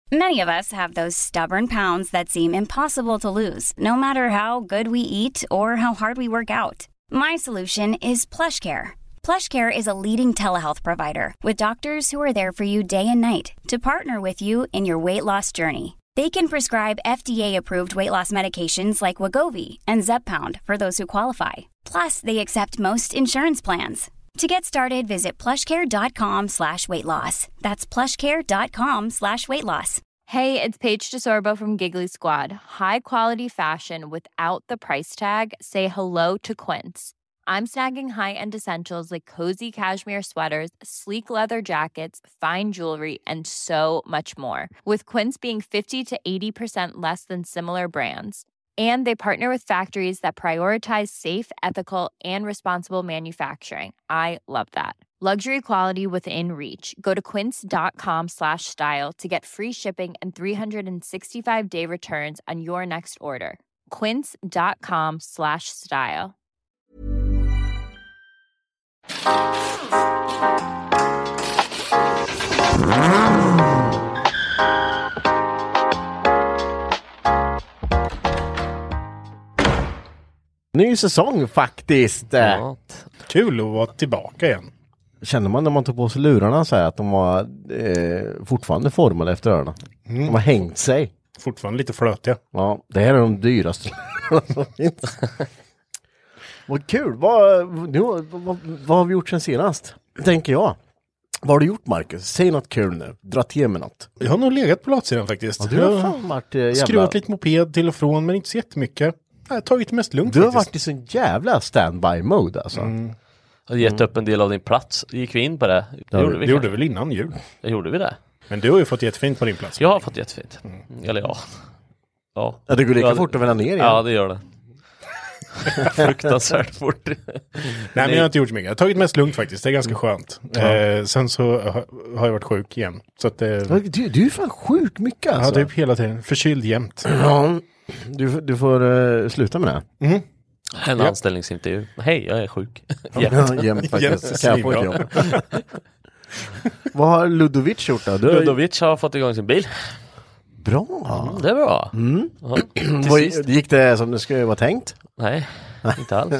Many of us have those stubborn pounds that seem impossible to lose, no matter how good we eat or how hard we work out. My solution is PlushCare. PlushCare is a leading telehealth provider with doctors who are there for you day and night to partner with you in your weight loss journey. They can prescribe FDA-approved weight loss medications like Wegovy and Zepbound for those who qualify. Plus, they accept most insurance plans. To get started, visit plushcare.com/weightloss. That's plushcare.com/weightloss. Hey, it's Paige DeSorbo from Giggly Squad. High quality fashion without the price tag. Say hello to Quince. I'm snagging high-end essentials like cozy cashmere sweaters, sleek leather jackets, fine jewelry, and so much more. With Quince being 50 to 80% less than similar brands. And they partner with factories that prioritize safe, ethical, and responsible manufacturing. I love that. Luxury quality within reach. Go to quince.com/style to get free shipping and 365-day returns on your next order. Quince.com/style. Ny säsong faktiskt. Ja. Kul att vara tillbaka igen. Känner man när man tog på sig lurarna så här att de var fortfarande formade efter öronen. De har hängt sig. Fortfarande lite flötiga. Ja, det här är de dyraste som finns. Vad kul. Vad har vi gjort sen senast? Tänker jag. Vad har du gjort, Marcus? Säg något kul nu. Dra till med något. Jag har nog legat på latsidan faktiskt. Ja, du har fan varit skruvat lite moped till och från, men inte så jättemycket. Jag har tagit det mest lugnt. Du har varit i sån jävla standby-mode alltså. Har gett upp en del av din plats. Gick vi in på det? Det gjorde väl innan jul. Gjorde vi det? Men du har ju fått jättefint på din plats. Jag har fått jättefint. Eller ja. Ja, det går lika fort att vända ner igen. Ja, det gör det. Fruktansvärt fort. Nej, men jag har inte gjort så mycket. Jag har tagit mest lugnt faktiskt. Det är ganska skönt. Sen så har jag varit sjuk igen. Så att, du är fan sjuk mycket alltså. Ja, typ hela tiden. Förkyld jämt. Ja, du får sluta med det. En anställningsintervju. Hej, jag är sjuk. Jämt faktiskt. Kan jag få ett jobb? Vad har Ludovic gjort då? Ludovic har fått igång sin bil. Bra. Det är bra. Ja, gick det som det skulle vara tänkt? Nej, inte alls.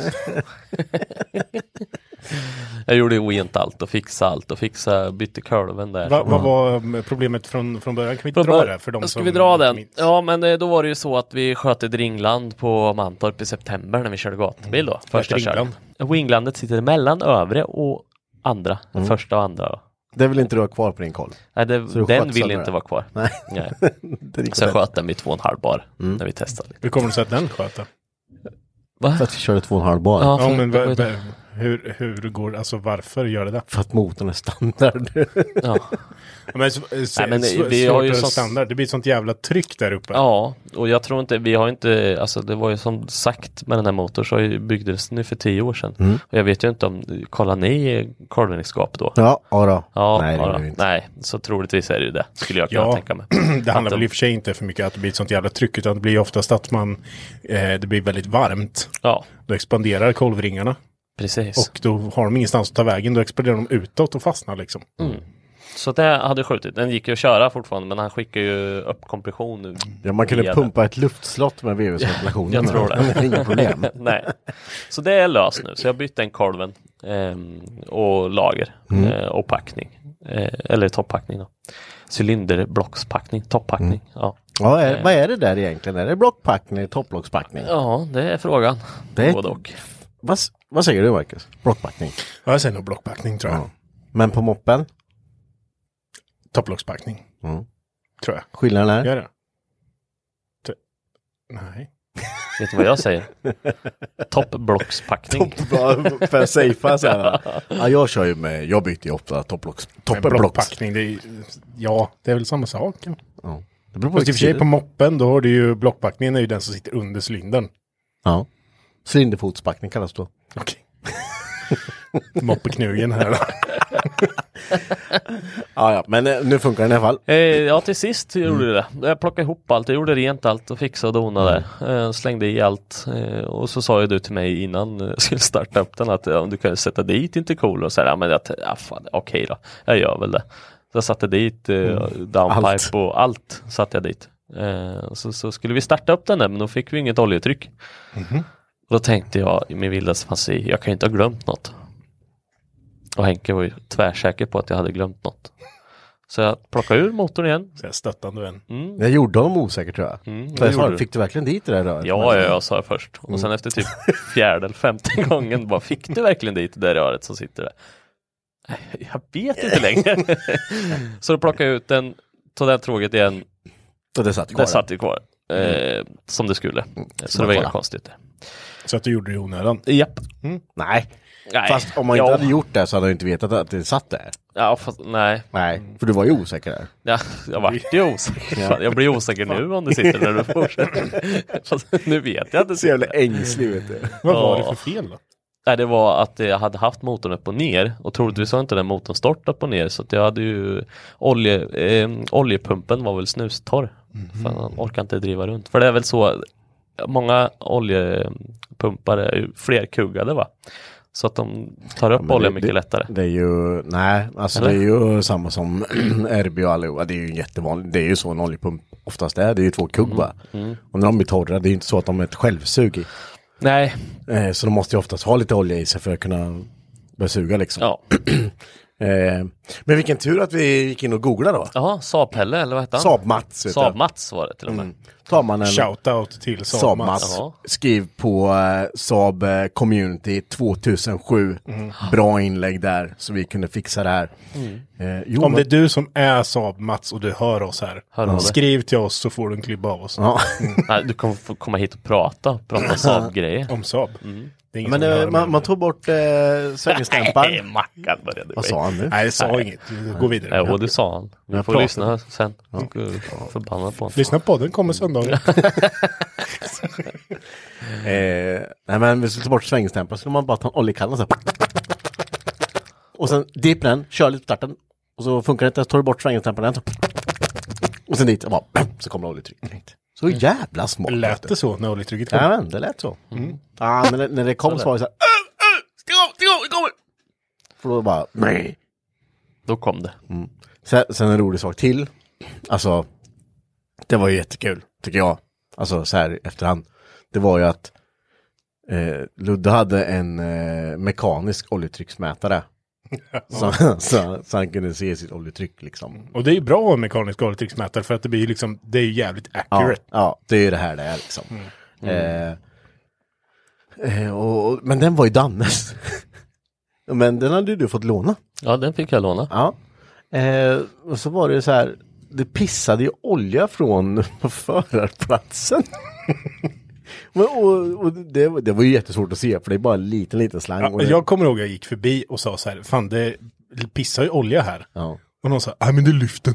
Jag gjorde rent allt och bytte kurven där. Vad var problemet från början? Kan vi dra det för dem ska vi dra den? Ja, men då var det ju så att vi sköt ett ringland på Mantorp i september när vi körde gatubil då. Första körden. Ringlandet sitter mellan övre och andra. Första och andra då. Det vill inte du ha kvar på din koll? Nej, den vill inte vara kvar. Nej. Så jag sköt den med 2,5 bar när vi testade. Hur kommer det sig att den sköt? Va? För att vi körde 2,5 bar. Ja, men hur går alltså varför gör det? För att motorn är standard. Ja. Men vi har ju standard. Det blir ett sånt jävla tryck där uppe. Ja, och jag tror inte, vi har inte, alltså det var ju som sagt med den här motorn så byggdes den nu för 10 år sedan. Och jag vet ju inte om, kollar ni kolvningsskap då? Ja, då. Nej, så troligtvis är det ju det, skulle jag kunna tänka mig. Det handlar väl i och för sig inte för mycket att det blir ett sånt jävla tryck, utan det blir oftast att det blir väldigt varmt. Ja. Då expanderar kolvringarna. Precis. Och då har de ingenstans att ta vägen, då expanderar de utåt och fastnar liksom. Så det hade skjutit. Den gick ju att köra fortfarande, men han skickar ju upp kompression. Ja, man kunde pumpa ett luftslott med vevsventilationen. Jag tror det. Inga problem. Nej. Så det är löst nu. Så jag bytte en kolven och lager och packning. Eller topppackning då. Cylinderblockspackning, topppackning. Ja. Ja, vad är det där egentligen? Är det blockpackning eller toppblockspackning? Ja, det är frågan. Både och. Vad säger du, Marcus? Blockpackning? Ja, jag säger nog blockpackning, tror jag. Ja. Men på moppen? Topplockspackning. Tror jag. Skillnaden är? Gör det? Nej. Vet du vad jag säger? Toppblockspackning. För att safea så här. Ja, jag kör ju med, jag byter ju ofta toppblockspackning. Det är väl samma sak. Ja. Det beror på. Fast i och för sig på moppen, då har du ju blockpackningen är ju den som sitter under cylindern. Ja. Cylinderfotspackning kallas då. Okej. Moppeknugen här då. Ja, men nu funkar det i alla fall. Ja, till sist gjorde det. Jag plockade ihop allt, jag gjorde rent allt och fixade och donade. Slängde i allt. Och så sa ju du till mig innan jag skulle starta upp den att om du kan sätta dit intercooler och så här, men okej då, jag gör väl det. Så jag satte dit downpipe och allt satte jag dit. Så skulle vi starta upp den där, men då fick vi inget oljetryck. Då tänkte jag i min vildaste fantasi, jag kan ju inte ha glömt något. Och Henke var ju tvärsäker på att jag hade glömt något. Så jag plockade ur motorn igen. Så jag stöttande vän. Jag gjorde honom osäker, tror jag. Fick du verkligen dit det där röret? Ja, jag sa först. Och sen efter typ 4:e eller 5:e gången bara, fick du verkligen dit det där röret som sitter där? Jag vet inte längre. Så då plockade jag ut den, tog den tråget igen. Och det satt kvar? Det satt ju kvar. Som det skulle. Så det var inget konstigt. Så att du gjorde det i onödan? Japp. Nej. Fast om man inte hade gjort det så hade du inte vetat att det satt där. Ja, fast nej. Nej, för du var ju osäker där. Ja, jag var ju osäker. Jag blir osäker nu om det sitter när du fortsätter. Fast nu vet jag att det så jävla ängslig, vet du. Vad var det för fel då? Nej, det var att jag hade haft motorn upp och ner. Och troligtvis var inte den motorn stort upp och ner. Så att jag hade ju oljepumpen var väl snustorr. För han orkar inte driva runt. För det är väl så, många oljepumpar är ju flerkuggade, va? Så att de tar upp olja mycket lättare. Det är ju, nej, alltså det är ju samma som RB och allihopa. Det är ju jättevanligt. Det är ju så en oljepump oftast är. Det är ju 2 kugg, va? Och när de blir torra, det är ju inte så att de är ett självsug i. Nej. Så de måste ju oftast ha lite olja i sig för att kunna börja suga liksom. Ja. Men vilken tur att vi gick in och googlade då. Jaha, Saab-Pelle eller vad heter han? Saab-Mats. Saab-Mats var det till och med. Tar man en shoutout till Saab-Mats. Skriv på Saab Community 2007. Bra inlägg där så vi kunde fixa det här. Om det är du som är Saab-Mats och du hör oss här, skriv till oss så får du en klipp av oss. Ja. Nej, du kommer få komma hit och prata Saab-grejer. Om Saab. Men man tog bort svängstämparen. Nej, Mackan började. Vad sa han nu? Nej, det sa inget. Gå vidare. Ja, det sa han. Vi får lyssna sen. Förbannad på honom. Lyssna på den, kommer söndagen. Nej, men vi skulle ta bort svängstämparen, så skulle man bara ta en oljekanna så här. Och sen dippa den, kör lite på starten. Och så funkar det inte, så tar du bort svängstämparen. Och sen dit, och bara, så kommer oljetrycket dit. Så jävla smart. Lät det så när oljetrycket kom? Ja, men det lät så. Ja, men när det kom så var det så här, stig av, det kommer! För då bara, nej. Då kom det. Sen en rolig sak till. Alltså, det var ju jättekul, tycker jag. Alltså, så här efterhand. Det var ju att Ludde hade en mekanisk oljetrycksmätare. Så han kunde se sitt oljetryck liksom. Och det är ju bra med mekanisk oljetrycksmätare för att det blir liksom, det är ju jävligt accurate. Ja, det är ju det här det är liksom. Men den var ju Dannes. Men den hade du fått låna. Ja, den fick jag låna. Ja. Och så var det så här, det pissade ju olja från förarplatsen. Och det var ju jättesvårt att se, för det är bara en liten slang. Ja, jag kommer ihåg att jag gick förbi och sa så här, fan det pissar ju olja här. Ja. Och någon sa, nej men det är lyften.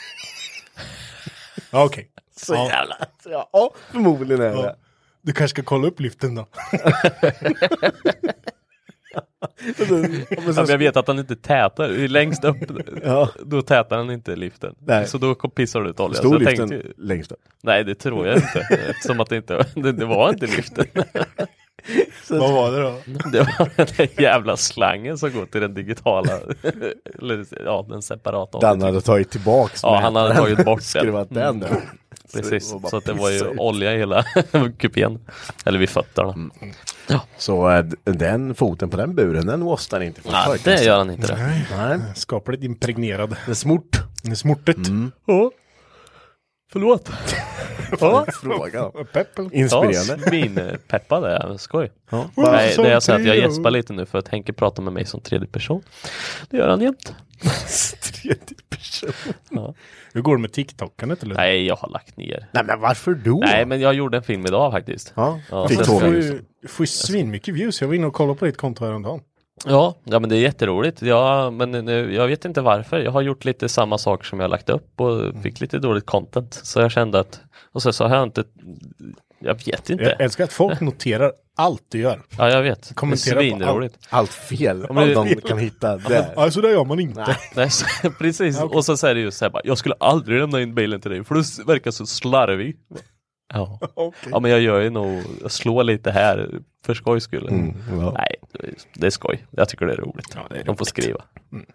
Ja, okej. Så jävla. Ja, förmodligen är det. Du kanske ska kolla upp lyften då. Jag vet att han inte tätar längst upp. Då tätar han inte liften. Nej. Så då pissar du ut olja. Stod så liften tänkte, längst upp? Nej, det tror jag inte. Eftersom att det var inte liften. Vad var det då? Det var den där jävla slangen som går till den digitala, eller den separata. Den hade tagit tillbaks. Ja, han hade tagit bort den. Precis, så att det var ju olja i hela kupén. Eller vid fötterna. Ja. Så den foten på den buren, den wastar inte. Nej, det gör han inte det. Nej. Skapligt impregnerad. Det är smort. Det är smortet. Ja. Förlåt. Ja. Fråga. Inspirerande. Ja, svinpeppad är jag. Skoj. Ja. Nej, det är så att jag gäspar lite nu för att Henke pratar med mig som tredje person. Det gör han jämt. Tredje person? Ja. Hur går det med TikTokandet eller? Nej, jag har lagt ner. Nej, men varför då? Nej, men jag gjorde en film idag faktiskt. Ja, fick får svin mycket views. Jag var inne och kollade på ditt konto häromdagen. Ja, men det är jätteroligt. Ja, men jag vet inte varför. Jag har gjort lite samma saker som jag har lagt upp och fick lite dåligt content. Så jag kände att, och så har jag inte, jag vet inte. Jag älskar att folk noterar allt du gör. Ja, jag vet. Kommentera det är svinroligt. Allt fel. Om de kan hitta det. Alltså det gör man inte. Nej, precis. Okay. Och så säger det ju så här bara, jag skulle aldrig lämna in bilen till dig för du verkar så slarvig. Ja. Okay. Ja, men jag gör ju nog, jag slår lite här för skojs skull. Nej, det är skoj. Jag tycker det är roligt. Ja, det är roligt. De får skriva.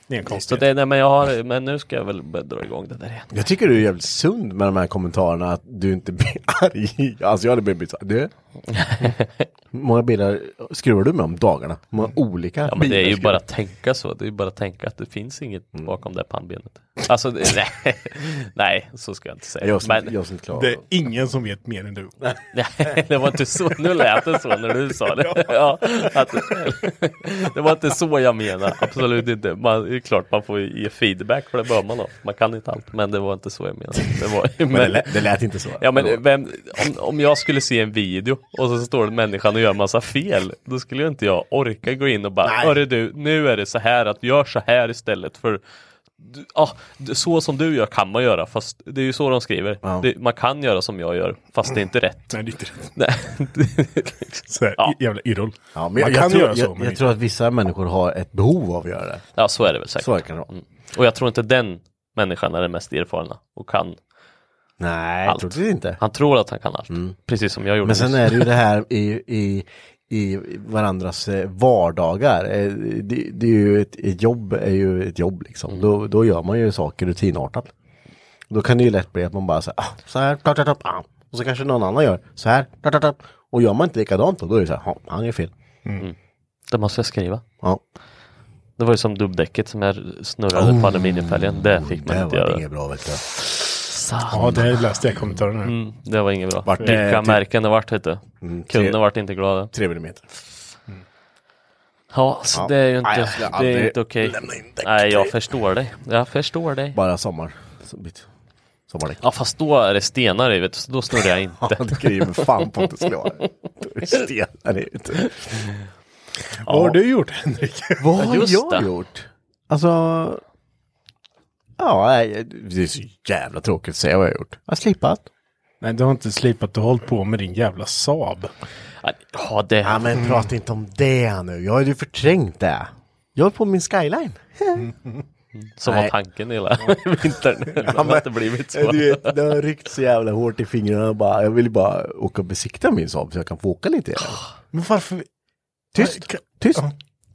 Det är en Så konstighet. det, men nu ska jag väl dra igång det där igen. Jag tycker du är jävligt sund med de här kommentarerna, att du inte blir arg. Alltså jag hade blivit så här, du? Många bilar skruvar du med om dagarna? Många olika Ja, men det är ju bilar bara att tänka så. Det är ju bara att tänka att det finns inget bakom det pannbenet. Alltså, nej, så ska jag inte säga. Jag som Men inte klarar Det är ingen som vet mer än du. det var inte så. Nu lät det så när du sa det. Ja, det var inte så jag menar. Absolut inte. Det är klart man får ge feedback, för det bör man ha. Man kan inte allt, men det var inte så jag menade. Men det lät inte så. Ja, men om jag skulle se en video och så står det människan och gör massa fel, då skulle ju inte jag orka gå in och bara, hörru du, nu är det så här, att gör så här istället för så som du gör kan man göra, fast det är ju så de skriver. Ja. Man kan göra som jag gör, fast det är inte rätt. Nej, det är inte rätt. Nej. Så här, Ja. jävla irrol. Ja, men Man jag kan tror, göra så. Men jag tror att vissa människor har ett behov av att göra det. Ja, så är det väl säkert. Så kan det vara. Och jag tror inte den människan är den mest erfarna och kan. Nej, Allt. jag tror det inte. Han tror att han kan allt. Precis som jag gjorde. Men sen nyss. är det ju det här i varandras vardagar. Det är ju ett jobb är ju ett jobb liksom. Då gör man ju saker rutinartat. Då kan det ju lätt bli att man bara så här, och så kanske någon annan gör så här, och gör man inte likadant då är det så här, han är fel. Det måste jag skriva. Ja. Det var ju som dubbdäcket som jag snurrade på aluminiumfälgen. Det fick man Det inte var göra. inget bra, vet du. Ja, det läste jag i kommentarerna. Det var inget bra. Vart det- Vilka märken det vart, vet du. Kunderna vart inte glada. 3 millimeter. Ja, så Ja. det är ju Nej, inte, jag skulle det är aldrig inte okej. lämna in däck. Nej, jag förstår dig. Jag förstår dig. Bara sommardäck. Ja, fast då är det stenar i, vet du, så då snurrar jag inte. Ja, det kan ju med fan på att det skulle vara. Då är det stenar i, vet du. Vad har du gjort, Henrik? Vad har just jag det. gjort? Alltså, ja, nej, det är så jävla tråkigt att säga vad jag har gjort. Jag har slipat. Nej, du har inte slipat. Du har hållit på med din jävla Saab. Ja, det... Ja, men prata inte om det nu. Jag har ju förträngt det. Jag har på min Skyline. Som var Nej. tanken hela vintern. Det har inte blivit så. Du vet, det har ryckt så jävla hårt i fingrarna. Jag vill bara åka och besikta min Saab så jag kan få åka lite igen. Men varför? Tyst. Ja.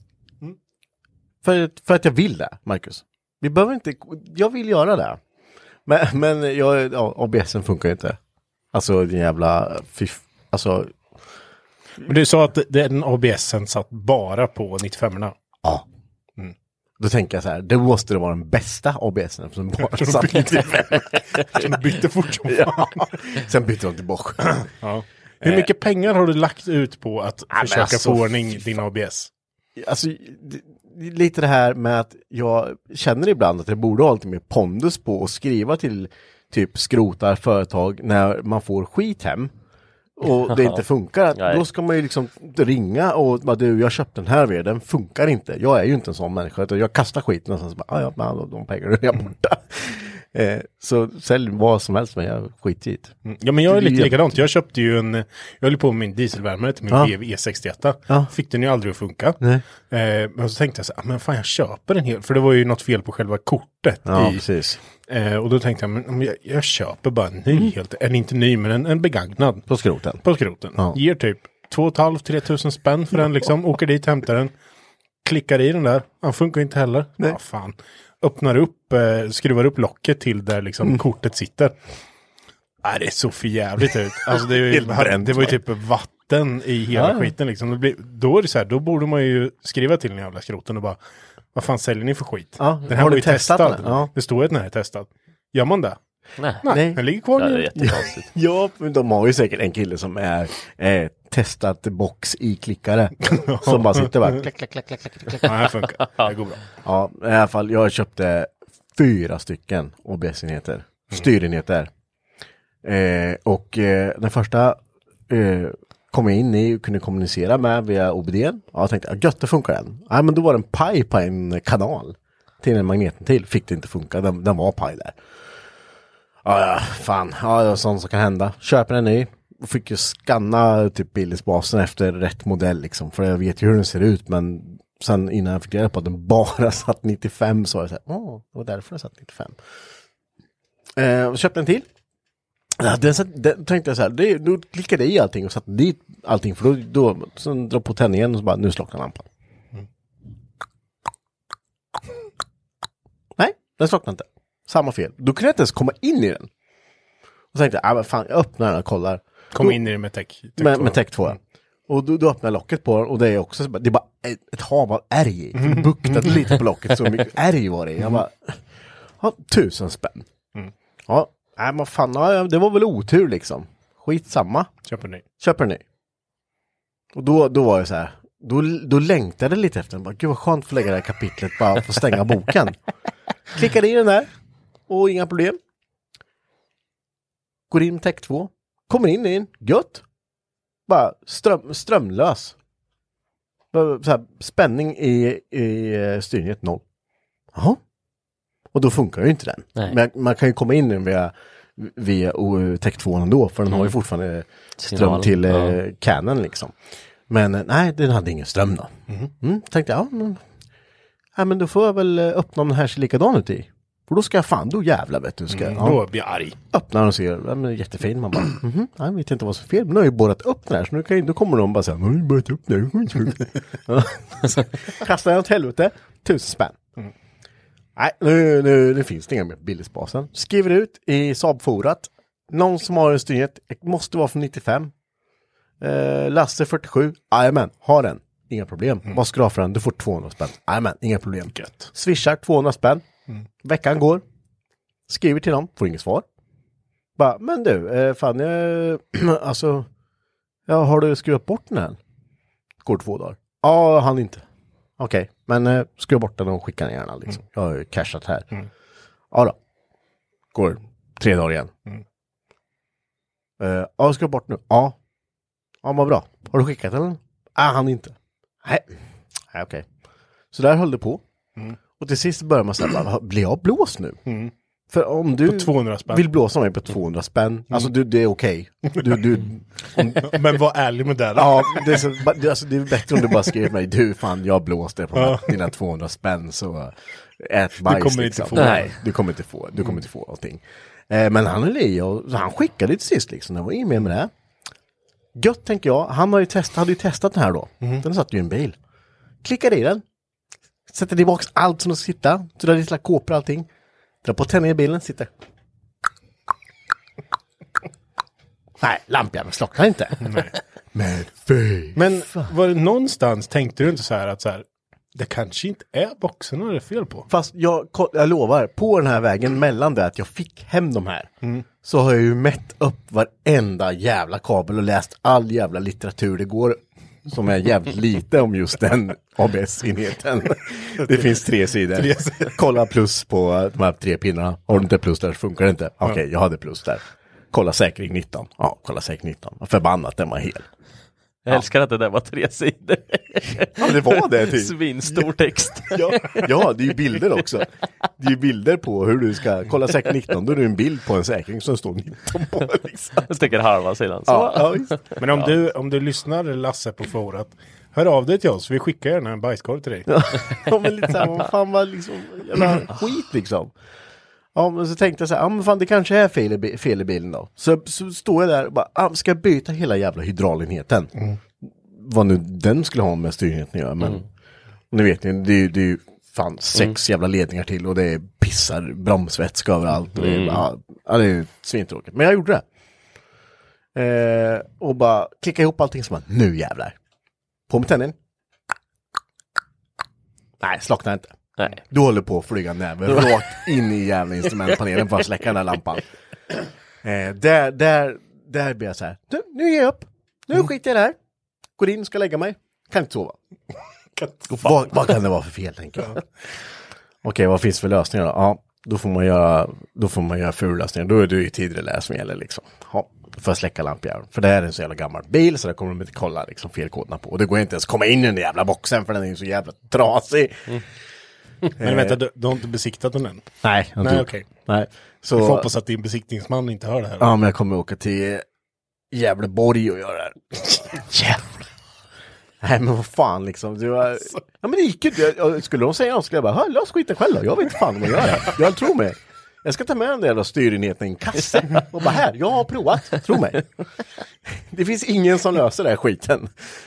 För att jag vill det, Marcus. Vi behöver inte, jag vill göra det. Men ABSen funkar inte. Alltså den jävla alltså. Men du sa att den ABSen satt bara på 95-orna. Ja. Då tänker jag så här, det måste det vara den bästa ABSen som bara satt 95. De bytte fort som fan. Ja. Sen bytte de tillbaka. Ja. Hur mycket pengar har du lagt ut på att försöka alltså, få ordning din ABS? Alltså, lite det här med att jag känner ibland att jag borde ha lite mer pondus på att skriva till typ skrotar företag när man får skit hem och det inte funkar. Då ska man ju liksom ringa och bara, du, jag köpte den här ved, den funkar inte. Jag är ju inte en sån människa, utan jag kastar skiten och så bara, ja, men de pengarna är borta. Så sälj vad som helst, men jag skiter i det. Ja, men jag är lite likadant. Jag köpte ju jag höll på med min dieselvärmare till min E61. Ja. Fick den ju aldrig att funka. Nej. Men så tänkte jag så här, men fan, jag köper den helt. För det var ju något fel på själva kortet. Ja, precis. Och då tänkte jag, men om jag köper bara en ny helt. Eller inte ny, men en begagnad. På skroten. På skroten. Ja. Ger typ 2,5-3 tusen spänn för den liksom. Åker dit, hämtar den. Klickar i den där. Den funkar inte heller. Ja, fan. Öppnar upp, skruvar upp locket till där liksom kortet sitter. Det är så förjävligt ut. Alltså det var ju typ vatten i hela skiten liksom. Då är det så här, då borde man ju skriva till den jävla skroten och bara, vad fan säljer ni för skit? Ja, den här har var du ju testat testad. den? Ja. Det står att den här är testad. Gör man det? Nej. Den ligger kvar Ja, det är nu. jättekonstigt. Ja, men de har ju säkert en kille som är testat box i klickare. Som bara sitter bara klick. Ja, det här funkar. Det går bra. Ja, i alla fall, jag köpte 4 stycken OBS-enheter. Styrenheter. Den första kom jag in i och kunde kommunicera med via OBD. Ja, jag tänkte, gött, det funkar den. Nej, men då var det en paj på en kanal till en magneten till. Fick det inte funka, den var paj där. Ja, fan. Ja, det var sånt som kan hända. Köper en ny. Och fick ju scanna typ Billys-basen efter rätt modell liksom. För jag vet ju hur den ser ut, men sen innan jag fick reda på att den bara satt 95 så var det så här, det var därför den satt 95. Köpte en till. Ja, den tänkte jag så här, då klickade jag i allting och satte dit allting, för då sen drar på tändningen och så bara, nu slocknar lampan. Den slocknade inte. Samma fel. Då kunde jag inte ens komma in i den. Och så tänkte jag, fan, jag öppnar den och kollar. Kom in i det med Tech 2. Med Tech 2. Och då öppnar jag locket på den och det är också, det är bara ett hav av ärg i. Buktade lite på locket, så mycket ärg var det. Jag bara, 1000 spänn. Ja, nej men fan, det var väl otur liksom. Skitsamma. Köper ny. Och då var jag så här, då längtade jag lite efter den. Bara, gud vad skönt att få lägga det här kapitlet, bara få stänga boken. Klickade i den där och inga problem. Går in med Tech 2. Kommer in i den, gött. Bara strömlös. Så här, spänning i styrningen 0. Jaha. Och då funkar ju inte den. Nej. Men man kan ju komma in i den via Tech 2 ändå, för den har ju fortfarande ström till Canon liksom. Men nej, den hade ingen ström då. Tänkte jag, men då får jag väl öppna om den här ser likadan ut i. För då ska jag då jävla vet du. Då blir jag arg. Öppnar och ser, jättefin. Man bara, jag vet inte vad som är fel. Men nu har jag ju borrat upp den här. Så då kommer de bara säga, nu har jag borrat upp den här. Kastar jag åt helvete. 1000 spänn. Nej, nu finns det inga mer billigspasen. Skriver ut i Saab-forat. Någon som har en styrhet. Måste vara från 95. Lasse 47. Jajamän, har den. Inga problem. Vad ska du ha för den? Du får 200 spänn. Jajamän, inga problem. Gött. Swishar 200 spänn. Veckan går. Skriver till dem. Får inget svar. Bara, men du, fan, har du skruvat bort den här? Går 2 dagar. Ja, han inte. Okej, men skruva bort den och skicka den gärna liksom. Jag har ju cashat här. Ja då. Går 3 dagar igen. Ja, skruva bort nu. Ja. Ja, vad bra. Har du skickat den? Han inte. Nej, okej. Så där höll det på. Och till sist börjar man säga, blir jag blåst nu? För om du vill blåsa mig på 200 spänn, alltså det är okej. Men var ärlig med det. Ja, det är bättre om du bara skriver mig, du fan, jag blåste på dina 200 spänn, så ät bajs. Du kommer liksom. inte få. Nej, du kommer inte få någonting. Men han är li och han skickade till sist liksom, det var in med det. Gött tänker jag, han hade ju testat den här då. Den satt ju i en bil. Klickade i den. Sätter tillbaka allt som ska sitta. Så där lilla kåpor och allting. Drar på tändningen i bilen, sitter. Nej, lampan slocknar inte. Nej. Men fy. Men var det någonstans tänkte du inte så här, det kanske inte är boxen det är fel på? Fast jag lovar, på den här vägen mellan det att jag fick hem de här, så har jag ju mätt upp varenda jävla kabel och läst all jävla litteratur det går, som är jävligt lite om just den ABS-enheten. Det finns 3 sidor. Kolla plus på de här 3 pinnarna. Har du inte plus där så funkar det inte. Okej, jag hade plus där. Kolla säkring 19. Ja, kolla säkring 19. Förbannat, den var hel. Jag älskar att det där var 3 sidor. Ja, det var det typ. Svinstor text. Ja, det är ju bilder också. Det är ju bilder på hur du ska kolla säkring 19. Då är det en bild på en säkring som står 19 på. Liksom. Jag sticker halva sidan. Ja, men om du lyssnar Lasse på forat, hör av dig till oss. Vi skickar gärna en bajskorv till dig. Ja, men lite såhär, vad fan var liksom jävla skit liksom. Ja, men så tänkte jag så här, men fan det kanske är fel i bilen då. Så står jag där och bara, ska jag byta hela jävla hydraulenheten? Vad nu den skulle ha med styrheten att göra, men ni vet ni, det är ju fan 6 jävla ledningar till och det pissar bromsvätska överallt och det är ju svintråkigt. Men jag gjorde det. Och bara klicka ihop allting som nu jävlar. På med tändningen. Nej, slocknar inte. Nej. Du håller på att flyga näven rakt in i jävla instrumentpanelen för att släcka den där lampan. Där blir jag så här. Nu ger jag upp. Nu skiter jag där. Går in och ska lägga mig. Kan inte sova. Vad kan det vara för fel, tänker jag. Okej, vad finns för lösningar då? Ja, då får man göra fullösningar. Då är det ju tidigare läs som gäller liksom. Ja, för att släcka lampjäveln. För det här är en så jävla gammal bil så där kommer de inte kolla liksom felkoderna på. Och det går inte ens komma in i den där jävla boxen för den är ju så jävla trasig. Men vänta, du har inte besiktat den än? Nej, okej. Nej. Så jag får hoppas att din besiktningsman inte hör det här. Ja, men jag kommer åka till Gävleborg och göra det här. Jävlar. Nej, men vad fan liksom. Ja, men det gick ju inte. Skulle de säga något skulle jag bara, lös skiten själv då. Jag vet inte fan om jag gör det. Jag tror mig. Jag ska ta med den där jävla styrenheten i en kasse. Och bara här, jag har provat. Tro mig. Det finns ingen som löser den här skiten.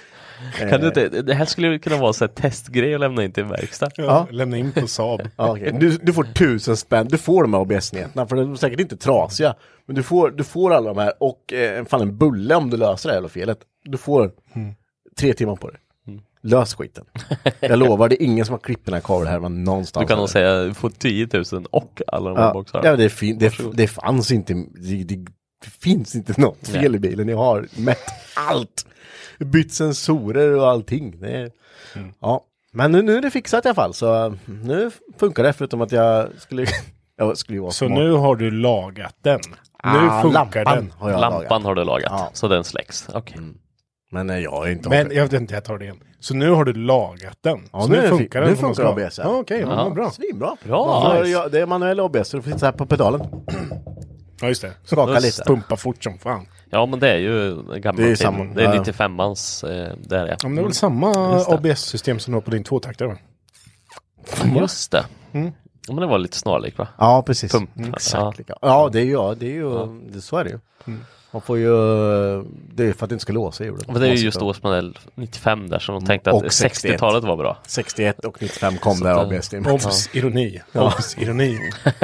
Kan du inte, det här skulle ju kunna vara så här testgrej att lämna in till en verkstad. Ja. Lämna in på Saab. Okay. Du får 1000 spänn, du får de här ABS-nätena, för de är säkert inte trasiga. Men du får alla de här och en bulle om du löser det här felet. Du får 3 timmar på det. Lös skiten. Jag lovar, det är ingen som har klippt den här kabelhärvan någonstans. Du kan nog säga du får 10 000 och alla de här boxarna. Ja, det fanns inte, det finns inte något fel i bilen. Jag har mätt allt. Bytt sensorer och allting. Ja. Men nu är det fixat i alla fall. Så nu funkar det, förutom att jag skulle vara så smart. nu har du lagat den. Nu funkar den. Lampan har du lagat, så den släcks. Okay. Men jag är inte... Men jag vet inte, jag tar det igen. Så nu har du lagat den. Ja, så nu funkar den. Nu funkar ABS. Ja, okej, bra. Svinbra. Bra. Nice. Det är manuell ABS, så du får sitta här på pedalen. Ja, just det. Skaka lite. Pumpa fort som fan. Ja, men det är ju gamla. Det är samma. Det är 95ans det är det. Ja, men det är väl samma ABS-system som du har på din 2-taktare, va? Just det. Ja, men det var lite snarlik, va? Ja, precis. Exakt. Ja, det är ju så är det ju. Man får ju, det är för att det inte ska låsa hjulet. Men det är ju just årsmodell 95 där, som de tänkte att 60-talet var bra. 61 och 95 kom så där det, ABS. Obs, ironi. Obs, ironi.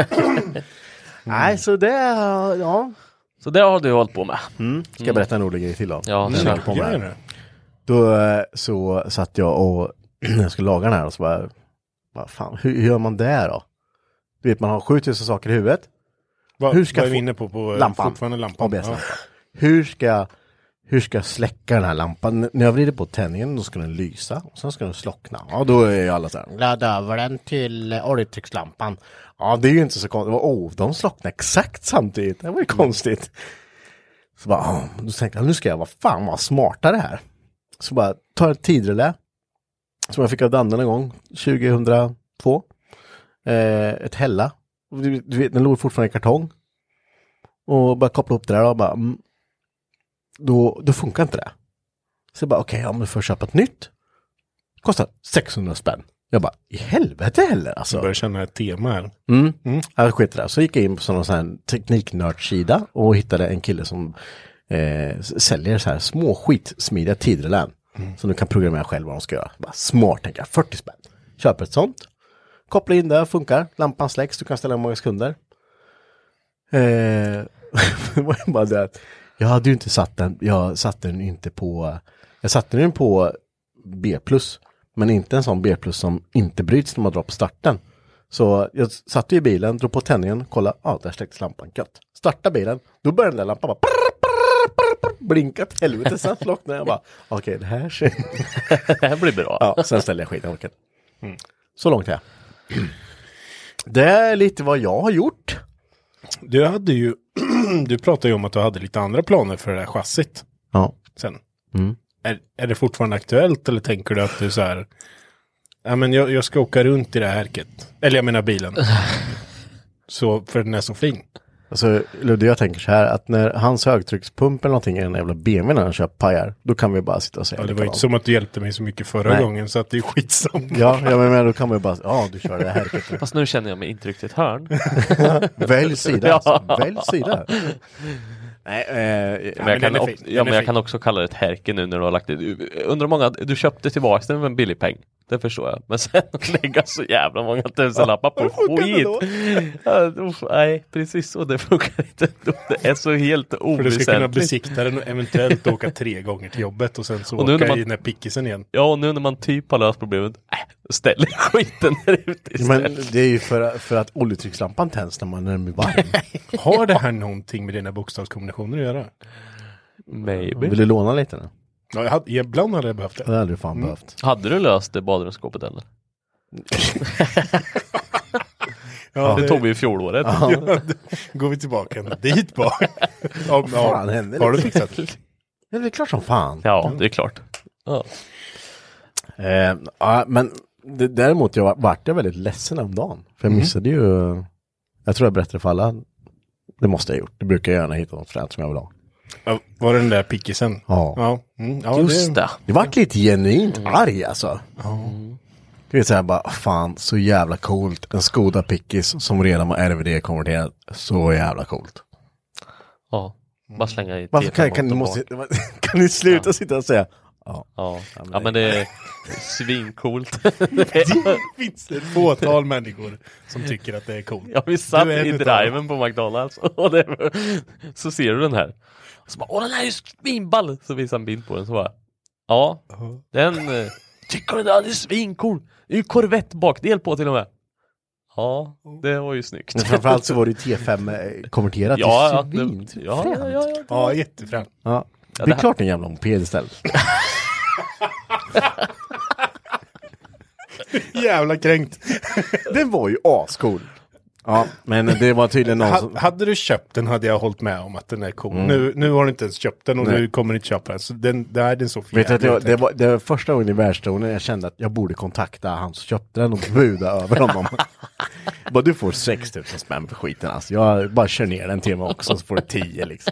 Nej, så det, ja. Så det har du hållit på med. Ska jag berätta en rolig grej till då? Ja, det kör. på med. Då så satt jag och när jag skulle laga den här och så bara, vad fan, hur gör man det då? Du vet, man har 7000 saker i huvudet. Hur ska jag inne på lampan? Fortfarande lampan. ABS-lampan. Hur ska jag släcka den här lampan? När jag vrider på tändningen, då ska den lysa. Och sen ska den slockna. Ja, då är ju alla så här, ladda över den till oljetryckslampan. Ja, det är ju inte så konstigt. De slocknar exakt samtidigt. Det var ju konstigt. Så bara, då tänkte jag, nu ska jag vara smartare här. Så bara, ta ett tidrelä. Som jag fick av Danne en gång, 2002. Ett hälla. Du vet, den låg fortfarande i kartong. Och bara koppla upp det där och bara, då funkar inte det. Så jag bara, okej, om du får köpa ett nytt. Kostar 600 spänn. Jag bara, i helvete heller alltså. Jag börjar känna ett tema här. Jag skit det där. Så gick jag in på sån här tekniknördsida och hittade en kille som säljer så här små skitsmidiga tidrelän. Som du kan programmera själv vad de ska göra. Bara smart, tänker jag, 40 spänn. Köper ett sånt. Koppla in det, funkar. Lampan släcks, du kan ställa många sekunder. Det var bara det att jag hade ju inte satt den. Jag satte den på B+, men inte en sån B+ som inte bryts när man drar på starten. Så jag satt i bilen, drog på tändningen, kolla, där släcktes lampan, gött. Starta bilen, då började den där lampan bara blinkat helvete, sen slocknade jag bara, okej, det här blir bra. Ja, sen ställde jag skiten. Så långt här. Det är lite vad jag har gjort. Du pratade ju om att du hade lite andra planer för det här chassit. Ja. Sen. Är det fortfarande aktuellt, eller tänker du att du så här, ja men jag ska åka runt i det här härket. Eller jag menar bilen. Så, för den är så fin. Alltså, Ludde, jag tänker så här, att när hans högtryckspump eller någonting är en jävla BMW när han köper pajar, då kan vi bara sitta och säga. Ja, det var inte som att du hjälpte mig så mycket förra gången, så att det är skitsamt. Ja, men då kan man ju bara, du kör det här härket. Fast nu känner jag mig intryckt i ett hörn. Välj sida, alltså. Välj sida. Nej, men jag kan också kalla det ett härke nu när du har lagt det. Undrar många, du köpte tillbaka den med en billig peng. Det förstår jag. Men sen att lägga så jävla många tusenlappar på skit. Nej, precis så. Det funkar inte. Det är så helt oväsentligt. För du ska kunna besikta den och eventuellt åka 3 gånger till jobbet och sen så åka i den här pickisen igen. Ja, och nu när man typ har löst problemet, ställer skiten där ute istället. Men det är ju för att oljetryckslampan tänds när man är varm. Har det här någonting med dina bokstavskombinationer att göra? Maybe. Vill du låna lite nu? Ja, ibland hade jag behövt det. Det hade du fan behövt. Hade du löst det badrumsskåpet eller? Det tog vi i fjolåret. Går vi tillbaka dit bara. Har du fixat det? Ja, det är klart som fan. Ja, det är klart. Men däremot vart jag väldigt ledsen om dagen. För jag missade ju, jag tror jag berättade för alla, det måste jag ha gjort. Det brukar jag gärna hitta något fränt som jag vill ha. Var det den där pickisen? Ja. Just det. Det vart lite genuint arg alltså. Du vet såhär bara, fan, så jävla coolt. En Skoda pickis som redan var RVD-konverterad. Så jävla coolt. Ja, bara slänga i varför kan ni sluta sitta och säga, Ja, men det är svincoolt. Det finns ett fåtal människor som tycker att det är coolt. Ja, vi satt i driven på McDonalds och så ser du den här. Och så bara, den här är ju svinball. Så visar en bild på den så bara, ja, den tycker du det är svincool. Det är ju Corvette bakdel på till och med. Ja, det var ju snyggt. Men framförallt så var det T5 konverterat till svin. Ja, jättefrämt. Ja. Det är klart en jävla moped istället. Jävla kränkt. Den var ju ascool. Ja, men det var tydligen någon som... Hade du köpt den hade jag hållit med om att den är cool. Nu har du inte ens köpt den och nu kommer du inte köpa den. Så den är så fin. Vet du, det var första gången i världsstolen jag kände att jag borde kontakta han som köpte den och buda över honom. Bara, du får 6 000 spänn för skiten. Alltså. Jag bara kör ner den till mig också så får du 10 liksom.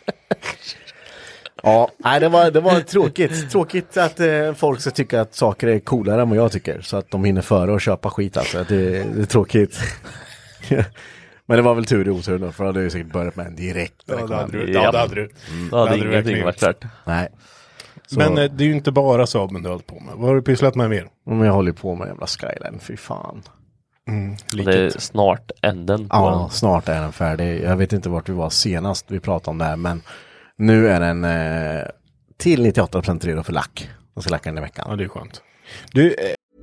Ja, nej, det var tråkigt. Tråkigt att folk ska tycka att saker är coolare än vad jag tycker. Så att de hinner före och köpa skit. Alltså. Det är tråkigt. Men det var väl tur i otur då, för då hade jag säkert börjat med en direkt. Ja, det hade du. Då hade ingenting varit klart. Nej. Så. Men det är ju inte bara Saaben du har hållit på med. Vad har du pysslat med mer? Men jag håller på med jävla Skyline, fy fan. Det är snart änden på den. Snart är den färdig. Jag vet inte vart vi var senast vi pratade om det här, men nu är den till 98% redo för lack. Jag ska lacka den i veckan. Ja, det är skönt. Du...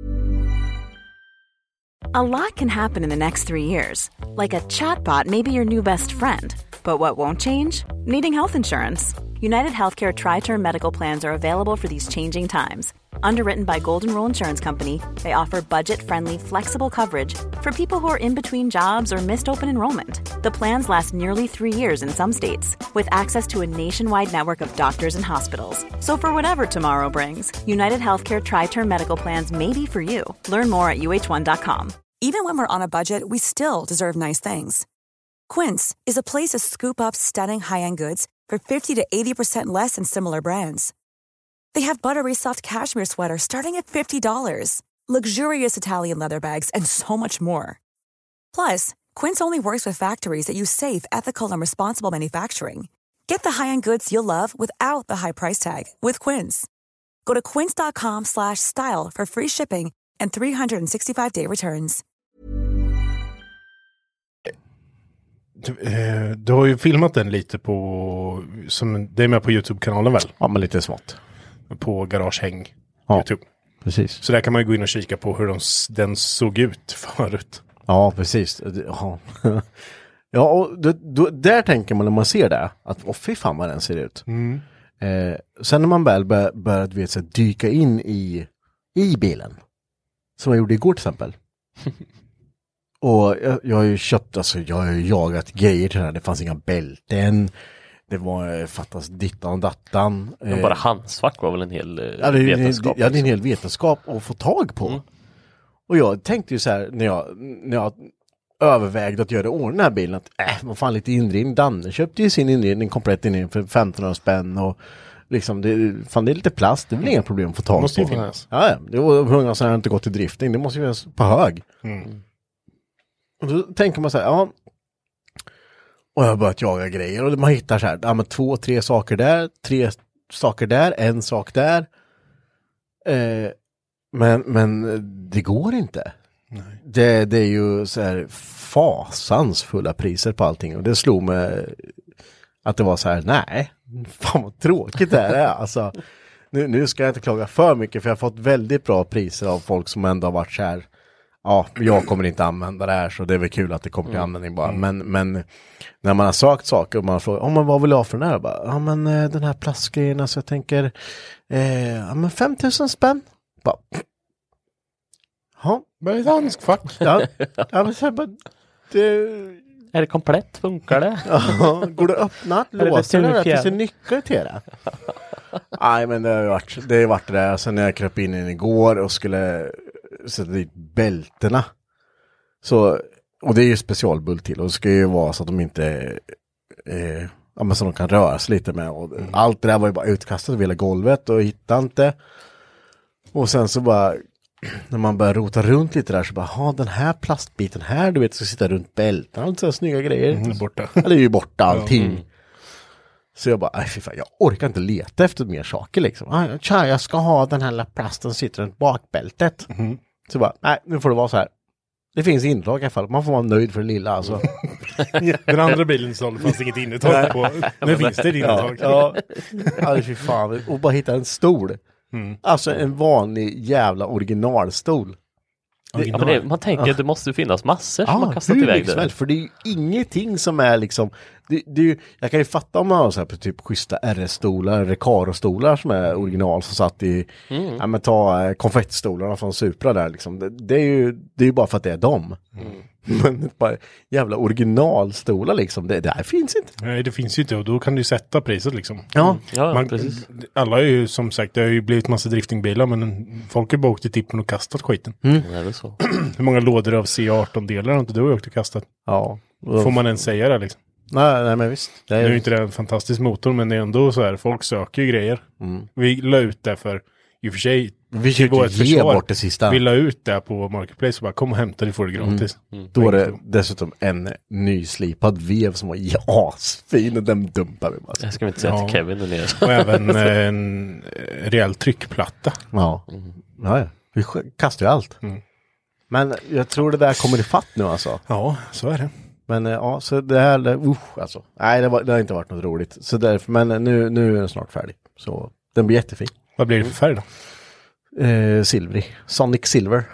A lot can happen in the next 3 years. Like a chatbot may be your new best friend. But what won't change? Needing health insurance. United Healthcare Tri-Term Medical Plans are available for these changing times. Underwritten by Golden Rule Insurance Company, they offer budget-friendly, flexible coverage for people who are in between jobs or missed open enrollment. The plans last nearly 3 years in some states, with access to a nationwide network of doctors and hospitals. So for whatever tomorrow brings, United Healthcare Tri-Term Medical Plans may be for you. Learn more at uh1.com. Even when we're on a budget, we still deserve nice things. Quince is a place to scoop up stunning high-end goods for 50 to 80% less than similar brands. They have buttery soft cashmere sweaters starting at $50, luxurious Italian leather bags, and so much more. Plus, Quince only works with factories that use safe, ethical, and responsible manufacturing. Get the high-end goods you'll love without the high price tag with Quince. Go to quince.com/style for free shipping and 365-day returns. Du har ju filmat den lite på, som det är med på YouTube-kanalen väl? Ja, men lite smått. På Garagehäng YouTube. Precis. Så där kan man ju gå in och kika på hur den såg ut förut. Ja, precis. Ja, ja och där tänker man när man ser det, att fy fan vad den ser ut. Sen när man väl börjar dyka in i bilen, som jag gjorde igår till exempel. Och jag har ju köpt, alltså jag har ju jagat grejer till det här. Det fanns inga bälten. Det var fattas dittan och dattan. Men bara handsvack var väl en hel vetenskap. Ja, det är en hel vetenskap att få tag på. Och jag tänkte ju så här, när jag övervägde att göra ordning den här bilen, att vad fan, lite inredning. Danne köpte ju sin inredning, komplett inredning för 1500 spänn och liksom, det är lite plast, det är väl inga problem att få tag måste på. Ju finnas. Ja, det var 100 som har inte gått till drifting, det måste ju vara på hög. Och då tänker man så här, ja. Och jag har börjat jaga grejer och man hittar så här, ja men 2-3 saker där, 3 saker där, 1 sak där. Men det går inte. Nej. Det är ju så här fasansfulla priser på allting. Och det slog mig att det var så här, nej, fan vad tråkigt det här är. Alltså, nu ska jag inte klaga för mycket, för jag har fått väldigt bra priser av folk som ändå har varit så här. Ja, jag kommer inte använda det här, så det är väl kul att det kommer till användning bara. Men när man har sökt saker och man frågar, men vad vill jag ha för den här? Bara, ja, men den här plastgrejen, så jag tänker, ja men 5000 spänn. Bara, ja. Men ett handskfack. Ja, men så här, bara, är det komplett? Funkar det? Ja, går det att öppna? Låser det? Finns det nyckel till det? Nej, men det har varit det där. Sen när jag kröp in igår och skulle sätta dit bältena. Så, och det är ju specialbult till. Och det ska ju vara så att de inte ja, men så de kan röra sig lite med. Och allt det där var ju bara utkastat över hela golvet och hittade inte. Och sen så bara, när man börjar rota runt lite där, så bara, ha den här plastbiten här, du vet, ska sitta runt bälten, allt så snygga grejer. Borta. Eller är ju borta allting. Så jag bara, nej fy fan, jag orkar inte leta efter mer saker liksom. Tja, jag ska ha den här plasten som sitter runt bakbältet. Så bara, nej, nu får det vara så här. Det finns inlag i alla fall. Man får vara nöjd för det lilla alltså. Den andra bilen så fanns inget innetag på. Nu finns det ett innetag. Ja, fy fan. Och bara hitta en stol. Alltså en vanlig jävla originalstol. Ja, men man tänker att det måste finnas massor som man kastat iväg det. För det är ju ingenting som är liksom... jag kan ju fatta om man har så här, typ schyssta RS-stolar, Recaro-stolar som är original som satt i... Ja, men ta konfettstolarna från Supra där liksom. Det är ju bara för att det är dem. Men bara jävla originalstolar liksom. Det där finns inte. Nej, det finns ju inte och då kan du sätta priset liksom. Ja, precis. Alla är ju som sagt, det har ju blivit massa driftingbilar men folk har bara åkt i tippen och kastat skiten. Det är väl så. Hur många lådor av C18-delar har inte du åkt och kastat? Ja. Får man ens säga det liksom? Nej men visst. Det är ju inte en fantastisk motor men det är ändå så här, folk söker ju grejer. Vi la ut det för i och för sig vi försökte ge bort det sista. Vi la ut det på Marketplace och bara kom och hämta det, får det gratis. Då är det dessutom en nyslipad vev som var asfin och den dumpar vi bara. Jag ska inte säga till Kevin där nere. Och även en rejäl tryckplatta. Ja. Ja. Vi kastar ju allt. Men jag tror det där kommer i fatt nu alltså. Ja, så är det. Men ja, så det här, alltså. Nej, det har inte varit något roligt. Så därför, men nu är den snart färdig. Så den blir jättefin. Vad blir det för färg då? Silvrig. Sonic Silver.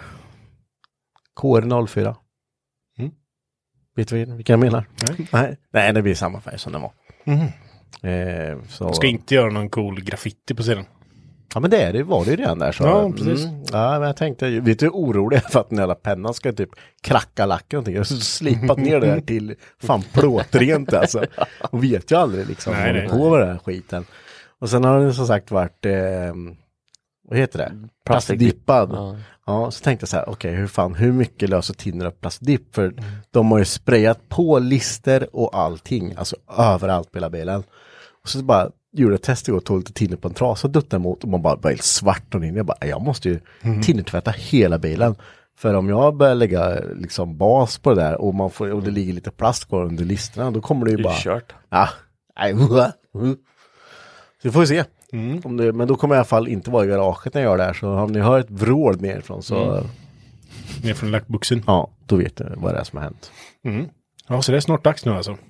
KR04. Vet du vilka jag menar? Nej, det blir samma färg som den var. Så... Ska inte göra någon cool graffiti på sidan. Ja, men det var det ju redan där. Så. Ja, precis. Ja, men jag tänkte, vet du orolig för att den jävla pennan ska typ kracka lacken och någonting. Jag har slipat ner det där till fan plåtrent alltså. Och vet ju aldrig liksom på den här skiten. Och sen har den som sagt varit, vad heter det? Plastdippad. Ja, så tänkte jag så här, okej, hur mycket löser Tinner av plastdipp? För de har ju sprayat på lister och allting, alltså överallt på hela bilen. Och så bara gjorde ett test och tog lite Tinner på en trasa och duttade emot och man bara var helt svart och in. Jag måste ju Tinnertvätta hela bilen. För om jag börjar lägga liksom bas på det där och det ligger lite plast kvar under listerna, då kommer det ju bara... kört. Ja, så vi får se. Men då kommer jag i alla fall inte vara i garaget när jag gör det här. Så om ni hör ett vrål nerifrån så... Ner från lackbuxen. Ja, då vet ni vad det är som har hänt. Ja, så det är snart dags nu alltså.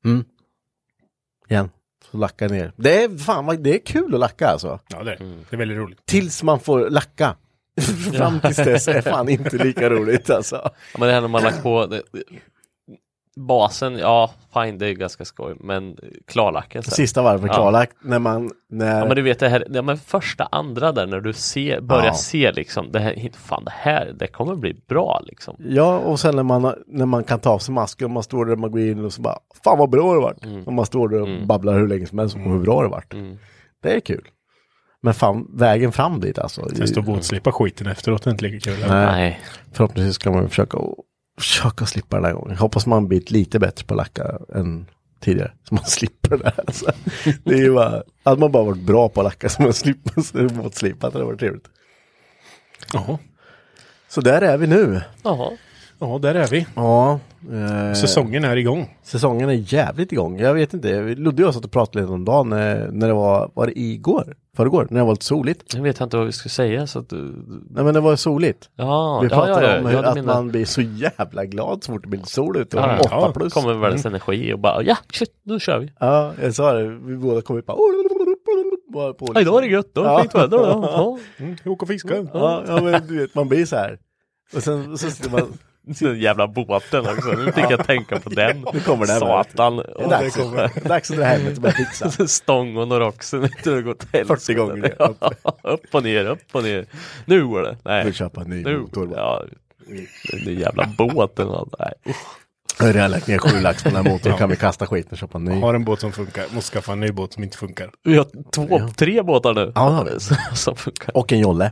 Igen. Så lacka ner. Det är kul att lacka alltså. Ja, det är väldigt roligt. Tills man får lacka. Fram tills dess är fan inte lika roligt alltså. Ja, men det här när man lagt på basen, ja, fine, det är ganska skoj. Men klarlacken sen. Sista varvet klarlack. När Ja, men du vet det här, men första, andra där när du börjar se liksom, det kommer bli bra liksom. Ja, och sen när man kan ta av sig masken och man står där och man går in och så bara, fan vad bra det varit. Och man står där och babblar hur länge som helst om hur bra det varit. Det är kul. Men fan, vägen fram dit alltså. Sen står båtslipa skiten efteråt, är inte lika kul. Nej. Förhoppningsvis ska man försöka slippa den här gången. Jag hoppas man blir lite bättre på att lacka än tidigare. Så man slipper det här. Alltså. Det är ju bara, hade man bara varit bra på att lacka så man slipper båtslipa. Det var trevligt. Jaha. Så där är vi nu. Jaha. Ja, där är vi. Ja. Säsongen är igång. Säsongen är jävligt igång. Jag vet inte. Ludde och jag satt och pratade lite om dagen när det var det igår? Förrgår, när det var lite soligt. Jag vet inte vad vi ska säga så att Nej, men det var soligt. Ja, vi pratade om att man blir så jävla glad så fort det blir sol ute. 8 plus. Kommer världens energi och bara, nu kör vi. Ja, jag sa det. Vi båda kom upp bara på liksom. Idag är det gött då. Ja. Fint väder då. Åka och fiska. Ja, men du vet, man blir så här. Och sen så sitter man... Den jävla båten också. Nu fick jag tänka på den. Nu kommer den. Satan. Dags att dra hem och börja fixa. Stång och Noroxen. 40 gånger. Upp och ner. Nu går det. Nej. Vi köpa en ny motor. Ja. Den jävla båten. Nej. Jag har redan lagt ner 7 lax på den här motorn. Kan vi kasta skiten och köpa en ny. Har en båt som funkar. Måste skaffa en ny båt som inte funkar. Vi har 3 båtar nu. Ja, som funkar. Och en jolle.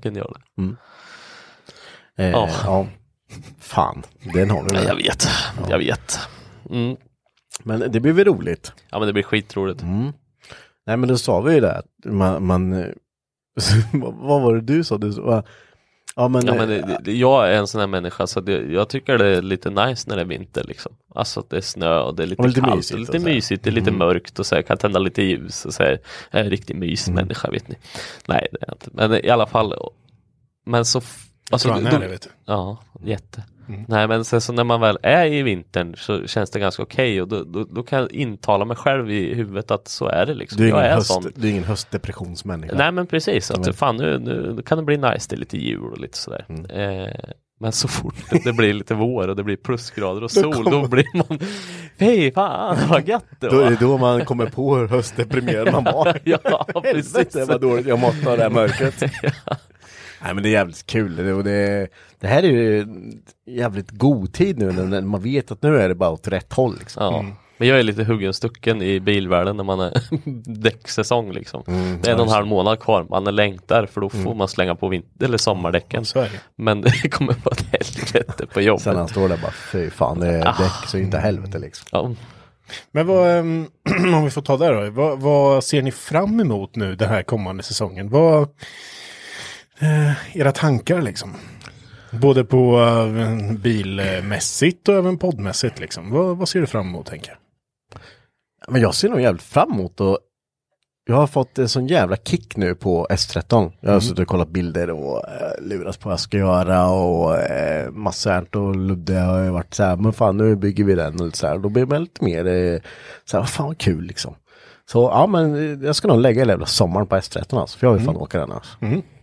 Ja. Fan, den har du. Jag vet. Men det blir väl roligt. Ja, men det blir skitroligt. Nej, men då sa vi ju det. Man vad var det du sa? Ja, men, jag är en sån här människa så jag tycker det är lite nice när det är vinter liksom. Alltså att det är snö och det är lite kallt mysigt, och lite mysigt, det är lite mörkt och så här, kan tända lite ljus och så här, jag är en riktig mysmänniska, vet ni. Nej, det är jag inte. Men i alla fall, men så alltså, vet du. Ja, jätte. Nej, men sen så när man väl är i vintern så känns det ganska okej och då kan jag intala mig själv i huvudet att så är det liksom. Du är ingen höstdepressionsmänniska. Nej, men precis. Att fan, nu kan det bli nice, det är lite jul och lite sådär. Men så fort det blir lite vår och det blir plusgrader och sol, då blir man hej fan, vad gött det var. Då är det då man kommer på hur höstdeprimerad man var. Ja, precis. Det var dåligt, jag måste ha det här mörkret. Nej, men det är jävligt kul. Det här är ju jävligt god tid nu när man vet att nu är det bara åt rätt håll liksom. Ja. Men jag är lite huggen stucken i bilvärlden när man är däcksäsong liksom. Det är 1,5 månad kvar. Man är längtar för då får man slänga på eller sommardäcken. Men det kommer vara ett helvete på jobbet. Sen han står där bara, fy fan, det är däck så inte helvete liksom. Ja. Men vad, om vi får ta där då. Vad ser ni fram emot nu den här kommande säsongen? Vad era tankar liksom? Både på bilmässigt och även poddmässigt liksom. Vad ser du fram emot, tänker jag? Men jag ser nog jävligt fram emot och jag har fått en sån jävla kick nu på S13. Jag har suttit och kollat bilder och luras på vad jag ska göra och massa och Ludde har varit så här, men fan nu bygger vi den och så här. Då blir man lite mer så här, fan vad kul liksom. Så ja, men jag ska nog lägga hela sommaren på S13 alltså, för jag vill fan åka den alltså.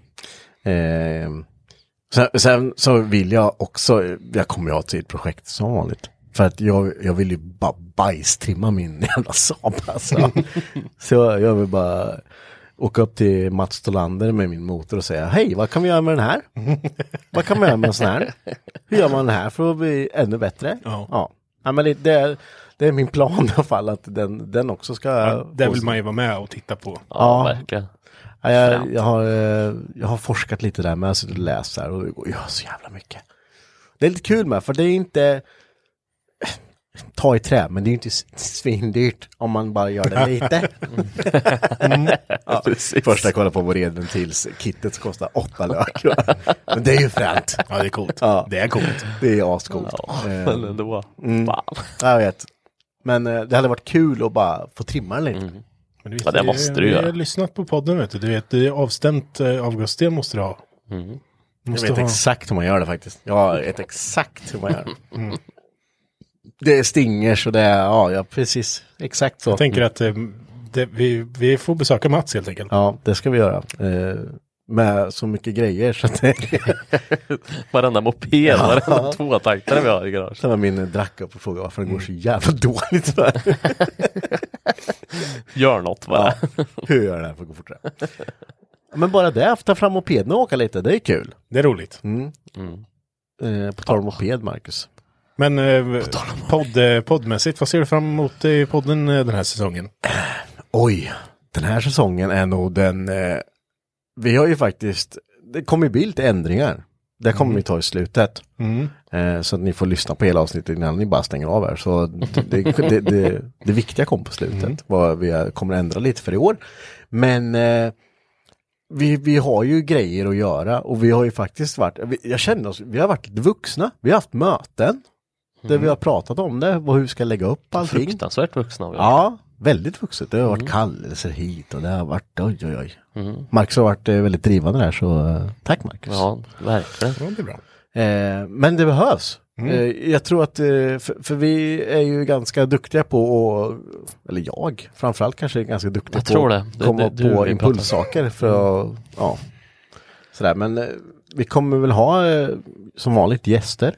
Sen så vill jag också, jag kommer ju ha till ett projekt som vanligt. För att jag vill ju bara bajstrimma min jävla Saab alltså. Så jag vill bara åka upp till Mats Stolander med min motor och säga, hej, vad kan vi göra med den här? Vad kan man göra med en sån här? Hur gör man den här för att bli ännu bättre? Ja, men det är min plan i alla fall att den också ska... Ja, det vill man ju vara med och titta på. Ja, verkligen. Ja, jag har forskat lite där, men jag sitter och läser och det går så jävla mycket. Det är lite kul med, för det är inte ta i trä, men det är inte svindyrt om man bara gör det lite. Ja, först jag kollade på vår elventils-kittet som kostar 8 lök. Men det är ju fränt. Ja, det är coolt. Ja. Det är coolt. Det är ascoolt. Ja, men ändå. Jag vet. Men det hade varit kul att bara få trimma den lite. Men vet, ja, det måste du göra. Jag har lyssnat på podden, vet du. Du vet, det är avstämt avgassystem måste du ha. Jag vet exakt hur man gör det faktiskt. Jag vet exakt hur man gör det. Det är stingers och det är, ja precis, exakt så. Jag tänker att vi får besöka Mats helt enkelt. Ja, det ska vi göra. Med så mycket grejer så att det varenda moped, varenda tvåtaktare vi har i garaget. Det var min drack upp och frågade varför den går så jävla dåligt. Gör något bara. Ja, hur gör det här för att gå fortare? Men bara det, att ta fram mopeden och åka lite, det är kul. Det är roligt. På tal om moped, Marcus. Men poddmässigt, vad ser du fram emot i podden den här säsongen? Oj, den här säsongen är nog den... vi har ju faktiskt... Det kommer bli lite ändringar. Det kommer vi ta i slutet. Så att ni får lyssna på hela avsnittet innan ni bara stänger av här. Så det viktiga kom på slutet. Vad vi kommer ändra lite för i år. Men... Vi har ju grejer att göra och vi har ju faktiskt varit, jag känner oss, vi har varit lite vuxna. Vi har haft möten där vi har pratat om det och hur vi ska lägga upp allting. Fruktansvärt vuxna. Ja, väldigt vuxet. Det har varit kallelser hit och det har varit oj. Marcus har varit väldigt drivande där, så tack Marcus. Ja, verkligen. Ja, det är bra. Men det behövs. Jag tror att, för vi är ju ganska duktiga på, eller jag framförallt kanske är ganska duktig på att komma på impulssaker för att, ja, sådär. Men vi kommer väl ha som vanligt gäster.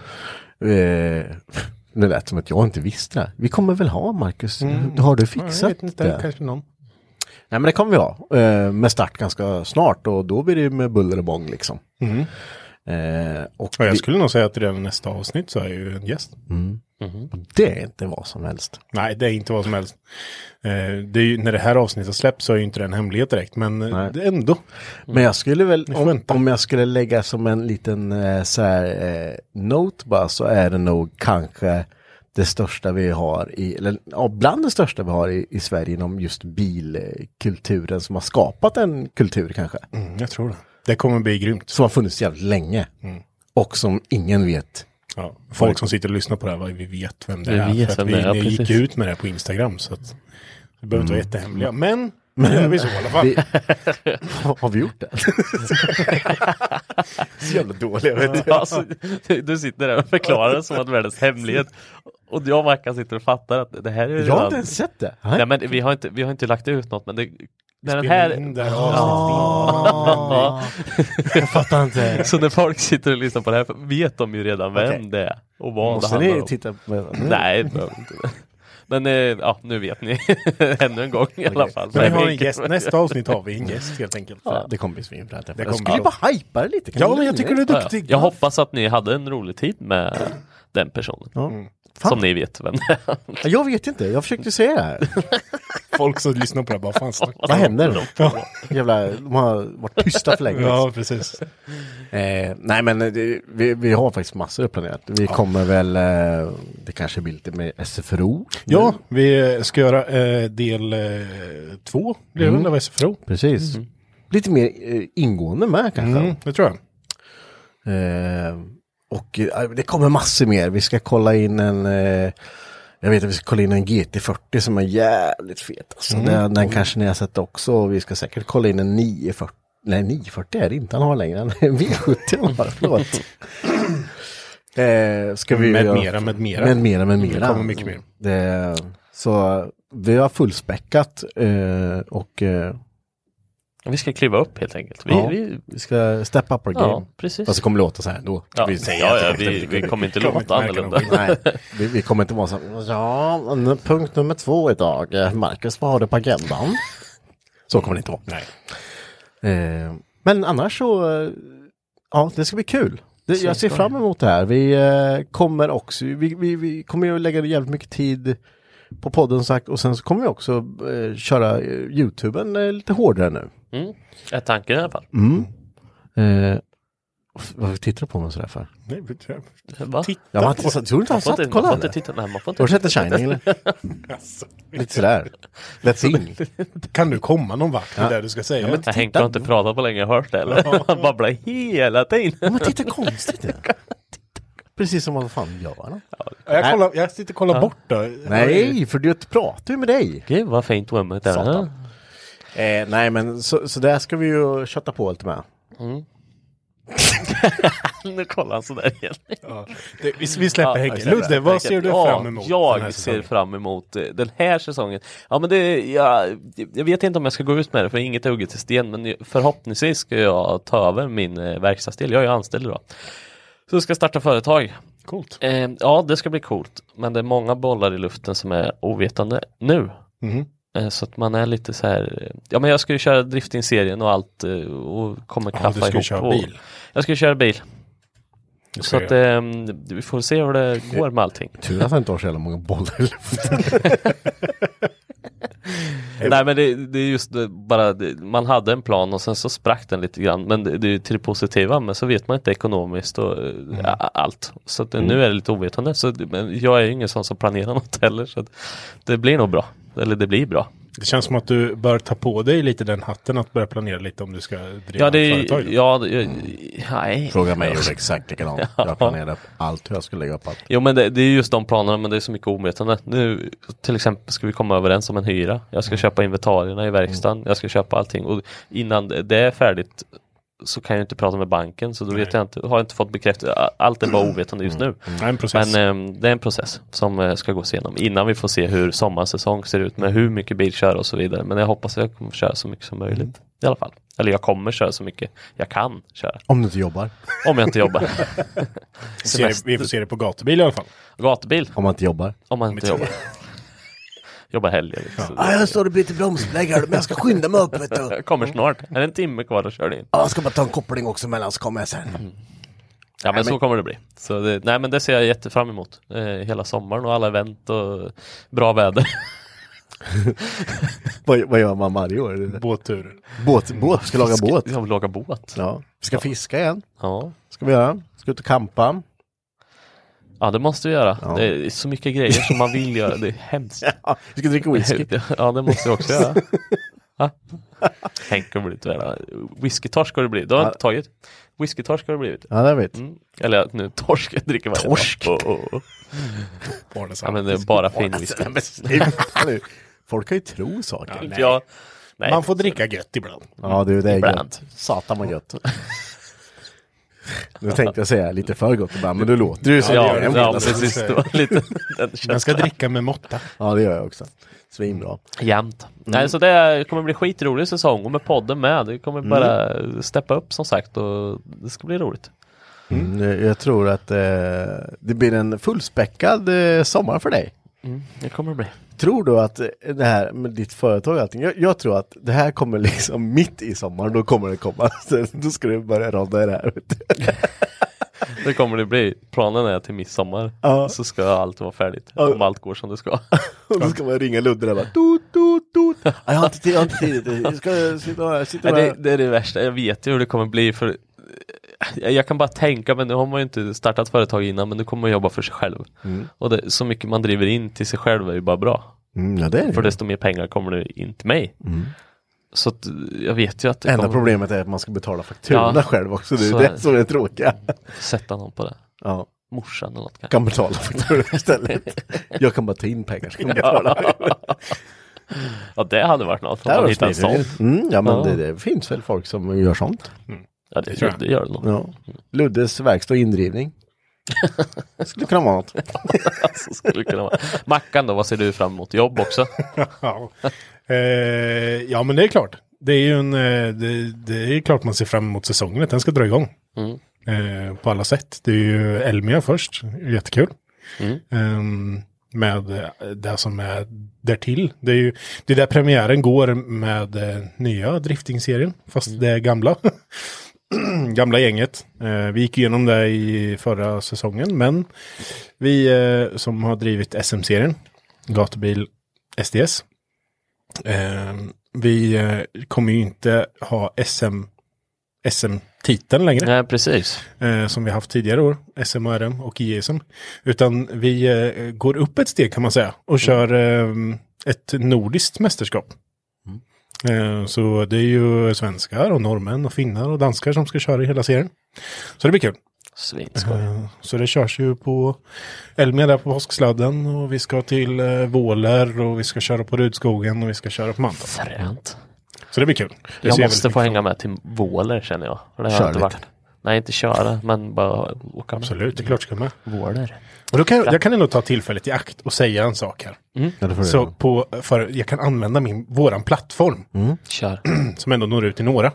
Det lät som att jag inte visste det. Vi kommer väl ha, Marcus, har du fixat jag vet inte, kanske någon. Nej, men det kommer vi ha med start ganska snart och då blir det med buller och bång liksom. Och jag skulle nog säga att redan nästa avsnitt så är ju en gäst. Det är inte vad som helst. Nej, det är inte vad som helst. Det är ju, när det här avsnittet släpps så är ju inte det en hemlighet direkt, men det är ändå. Men jag skulle väl, om jag skulle lägga som en liten så här note bara, så är det nog kanske det största vi har bland det största vi har i Sverige inom just bilkulturen som har skapat en kultur kanske. Jag tror det. Det kommer bli grymt. Som har funnits jävligt länge. Och som ingen vet. Ja, folk som sitter och lyssnar på det här, vi vet vem det är. För att vi gick ut med det på Instagram, så att vi behöver inte vara jättehemliga. Men det är vi så i alla fall. Har vi gjort det? Så jävla dåliga, vet du. Alltså, du sitter där och förklarar det som att världens hemlighet. Och jag och Mackan sitter och fattar att det här är Jag har inte ens sett det. Nej, men vi har inte lagt ut något, men det... När den här... Jag fattar inte. Så när folk sitter och lyssnar på det här vet de ju redan vem det är och vad Måste det handlar ni om. titta på Nej, det behöver inte. Men nu vet ni ännu en gång i alla fall. Men vi har en gäst. Nästa avsnitt har vi en gäst helt enkelt. Ja, det kommer bli svinbra. Jag skulle bara hypa det lite. Ja, men jag tycker du är duktig. Jag hoppas att ni hade en rolig tid med den personen. Ja. Som ni vet vem det är. Jag vet inte, jag försökte säga det här. Folk som lyssnar på det bara, fan snack. Vad händer då? Jävla, de har varit tysta för länge. Ja, precis. Nej, men vi har faktiskt massor planerat. Vi kommer väl, det kanske blir lite med SFRO. Ja, vi ska göra del 2, blir det av SFRO. Precis. Lite mer ingående med kanske. Det tror jag. Och det kommer massor mer. Vi ska kolla in jag vet att vi ska kolla in en GT40 som är jävligt fet. Alltså. Den kanske ni har sett också. Och vi ska säkert kolla in en 940. Nej, 940 är det inte han har längre. En V70 har, förlåt. Ska vi med mera. Det kommer mycket mer. Så vi har fullspäckat och... Vi ska kliva upp helt enkelt. Vi ska step up our game. Ja, precis. Fast det kommer låta så här då. Ja, vi kommer inte låta annorlunda. Nej, vi kommer inte vara så här. Ja, punkt nummer 2 idag. Marcus, vad har du på agendan? Så kommer det inte vara. Nej. Men annars så, ja, det ska bli kul. Jag ser fram emot det här. Vi kommer också, vi kommer ju lägga jävligt mycket tid på podden sagt, och sen så kommer vi också köra YouTuben lite hårdare nu. Är tanken i alla fall. Vad tittar du på mig sådär för? Nej, Va? Jag har inte, tror inte han satt, kolla man får inte titta. Nej, man får inte. Har du sett The Shining eller? Lite sådär. Let's in. Kan du komma någon vart med det du ska säga? Jag Henke har inte pratat på länge, jag har hört det eller? Han babblar hela tiden. Ja, men titta konstigt det. Precis som vad fan gör han. Jag sitter och kollar bort då. Nej, för du pratar ju med dig. Gud, vad fint wemmet där. Nej, men så där ska vi ju kötta på lite med. Nu kollar han sådär igen. Ja. Vi släpper Henke. Ludde, vad ser du fram emot? Jag ser fram emot den här säsongen. Ja, men jag vet inte om jag ska gå ut med det, för inget är hugget i sten. Men förhoppningsvis ska jag ta över min verkstadsdel. Jag är ju anställd idag. Så jag ska starta företag. Coolt. Ja, det ska bli coolt. Men det är många bollar i luften som är ovetande nu. Så att man är lite så här. Ja, men jag ska ju köra drifting-serien och allt. Och kommer klaffa ihop. Du ska köra bil. Jag ska köra bil. Så att vi får se hur det går med allting. Tur att han inte har så jävla många bollar i luften. Nej, men det är just det, bara man hade en plan och sen så sprack den lite grann, men det är ju till det positiva, men så vet man inte ekonomiskt och allt, så att nu är det lite ovetande, så men jag är ju ingen sån som planerar något heller, så att det blir nog bra, eller det blir bra. Det känns som att du bör ta på dig lite den hatten att börja planera lite om du ska driva företag. Nej. Fråga mig gjorde exakt likadant. Jag planerade allt hur jag skulle lägga upp allt. Jo, men det är just de planerna, men det är så mycket ovetande. Nu till exempel ska vi komma överens om en hyra. Jag ska köpa inventarierna i verkstaden. Jag ska köpa allting. Och innan det är färdigt så kan jag inte prata med banken, så då vet jag inte, har jag inte fått bekräftat. Allt är bara ovetande just nu. En process. Men det är en process som ska gås igenom innan vi får se hur sommarsäsong ser ut med hur mycket bil kör och så vidare. Men jag hoppas att jag kommer köra så mycket som möjligt i alla fall. Eller jag kommer köra så mycket jag kan köra. Om du inte jobbar. Om jag inte jobbar. Vi får se det på gatubil i alla fall. Gatubil. Om man inte jobbar. Om man inte jobbar. Jobbar helger. Liksom. Jag står och byter bromsbeläggare, men jag ska skynda mig upp. Vet du. Jag kommer snart. Är det en timme kvar att köra in? Jag ska bara ta en koppling också mellan, så kommer jag sen. Ja, men så kommer det bli. Så nej, men det ser jag jättefram emot. Hela sommaren och alla event och bra väder. Vad gör man varje år? Båttur. Båt. Ska laga båt. Jag vill laga båt. Ja. Vi ska fiska igen. Ja. Ska vi göra. Ska ut och kampa. Ja, det måste vi göra. Ja. Det är så mycket grejer som man vill göra. Det är hemskt. Ja, vi ska dricka whisky. Ja, det måste vi också göra. Tänk om det blir det. Whiskytorsk ska det bli. Du har inte tagit. Whiskytorsk ska det blivit. Ja, det vet. Eller nu torsk jag dricker varje Torsk? dag. Ja, men det är bara fin whisky. Folk kan ju tro saker. Ja, nej. Man får dricka gött ibland. Ja, det är Ibland. gött. Satan vad gött. Nu tänkte jag säga lite för gott ibland, men du låter ju så. Ja, precis. Det var lite Man ska dricka med måtta. Ja, det gör jag också. Svinbra. jämnt. Nej, så det kommer bli skitrolig säsong och med podden med. Det kommer bara steppa upp som sagt och det ska bli roligt. Jag tror att det blir en fullspäckad sommar för dig. Det kommer det bli. Tror du att det här med ditt företag och allting, jag tror att det här kommer liksom mitt i sommaren, då kommer det komma. Då ska du börja rodda i det här. Det kommer det bli. Planen är till midsommar. Ja. Så ska allt vara färdigt. Ja. Om allt går som det ska. Och då ska man ringa Ludde där bara tut, tut, tut. Jag har inte tid. Jag ska sitta Nej, det är det värsta. Jag vet ju hur det kommer bli för jag kan bara tänka, men nu har man ju inte startat företag innan, men nu kommer man jobba för sig själv. Och det, så mycket man driver in till sig själv är ju bara bra. Ja, det är det. För desto mer pengar kommer det in till mig. Så att, jag vet ju att det enda kommer... problemet är att man ska betala fakturorna själv också. Det är så det som är tråkiga. Sätta någon på det. Ja. Morsan eller något kanske. Kan betala fakturorna istället. Jag kan bara ta in pengar så kan jag betala. Ja, det hade varit något. Om man hittar en sån. Ja, men det finns väl folk som gör sånt. Ja, det gör det nog. Ja. Luddes verkstad och indrivning. Det skulle kunna vara något. Så skulle det kunna vara. Mackan då, vad ser du fram emot? Jobb också? Ja, men det är klart. Det är ju det är klart man ser fram emot säsongen. Att den ska dra igång. På alla sätt. Det är ju Elmia först. Jättekul. Med det som är därtill. Det är där premiären går med nya driftingserien. Fast det är gamla. Gamla gänget. Vi gick igenom det i förra säsongen. Men vi som har drivit SM-serien. Gatubil SDS. Vi kommer ju inte ha SM-titeln längre. Nej, precis. Som vi haft tidigare år. SM, RM och ISM. Utan vi går upp ett steg kan man säga. Och kör ett nordiskt mästerskap. Så det är ju svenskar och norrmän och finnar och danskar som ska köra i hela serien. Så det blir kul. Så det körs ju på Elmia där på påsksladden och vi ska till Våler och vi ska köra på Rudskogen och vi ska köra på Mantorp. Fränt. Så det blir kul. Jag måste få hänga med till Våler känner jag. För det har inte varit. Nej, inte köra, men bara åka med. Absolut, det är klart ska med. Våler. Och då jag kan ändå ta tillfället i akt och säga en sak här. Så jag kan använda våran plattform. Kör. Som ändå når ut till några.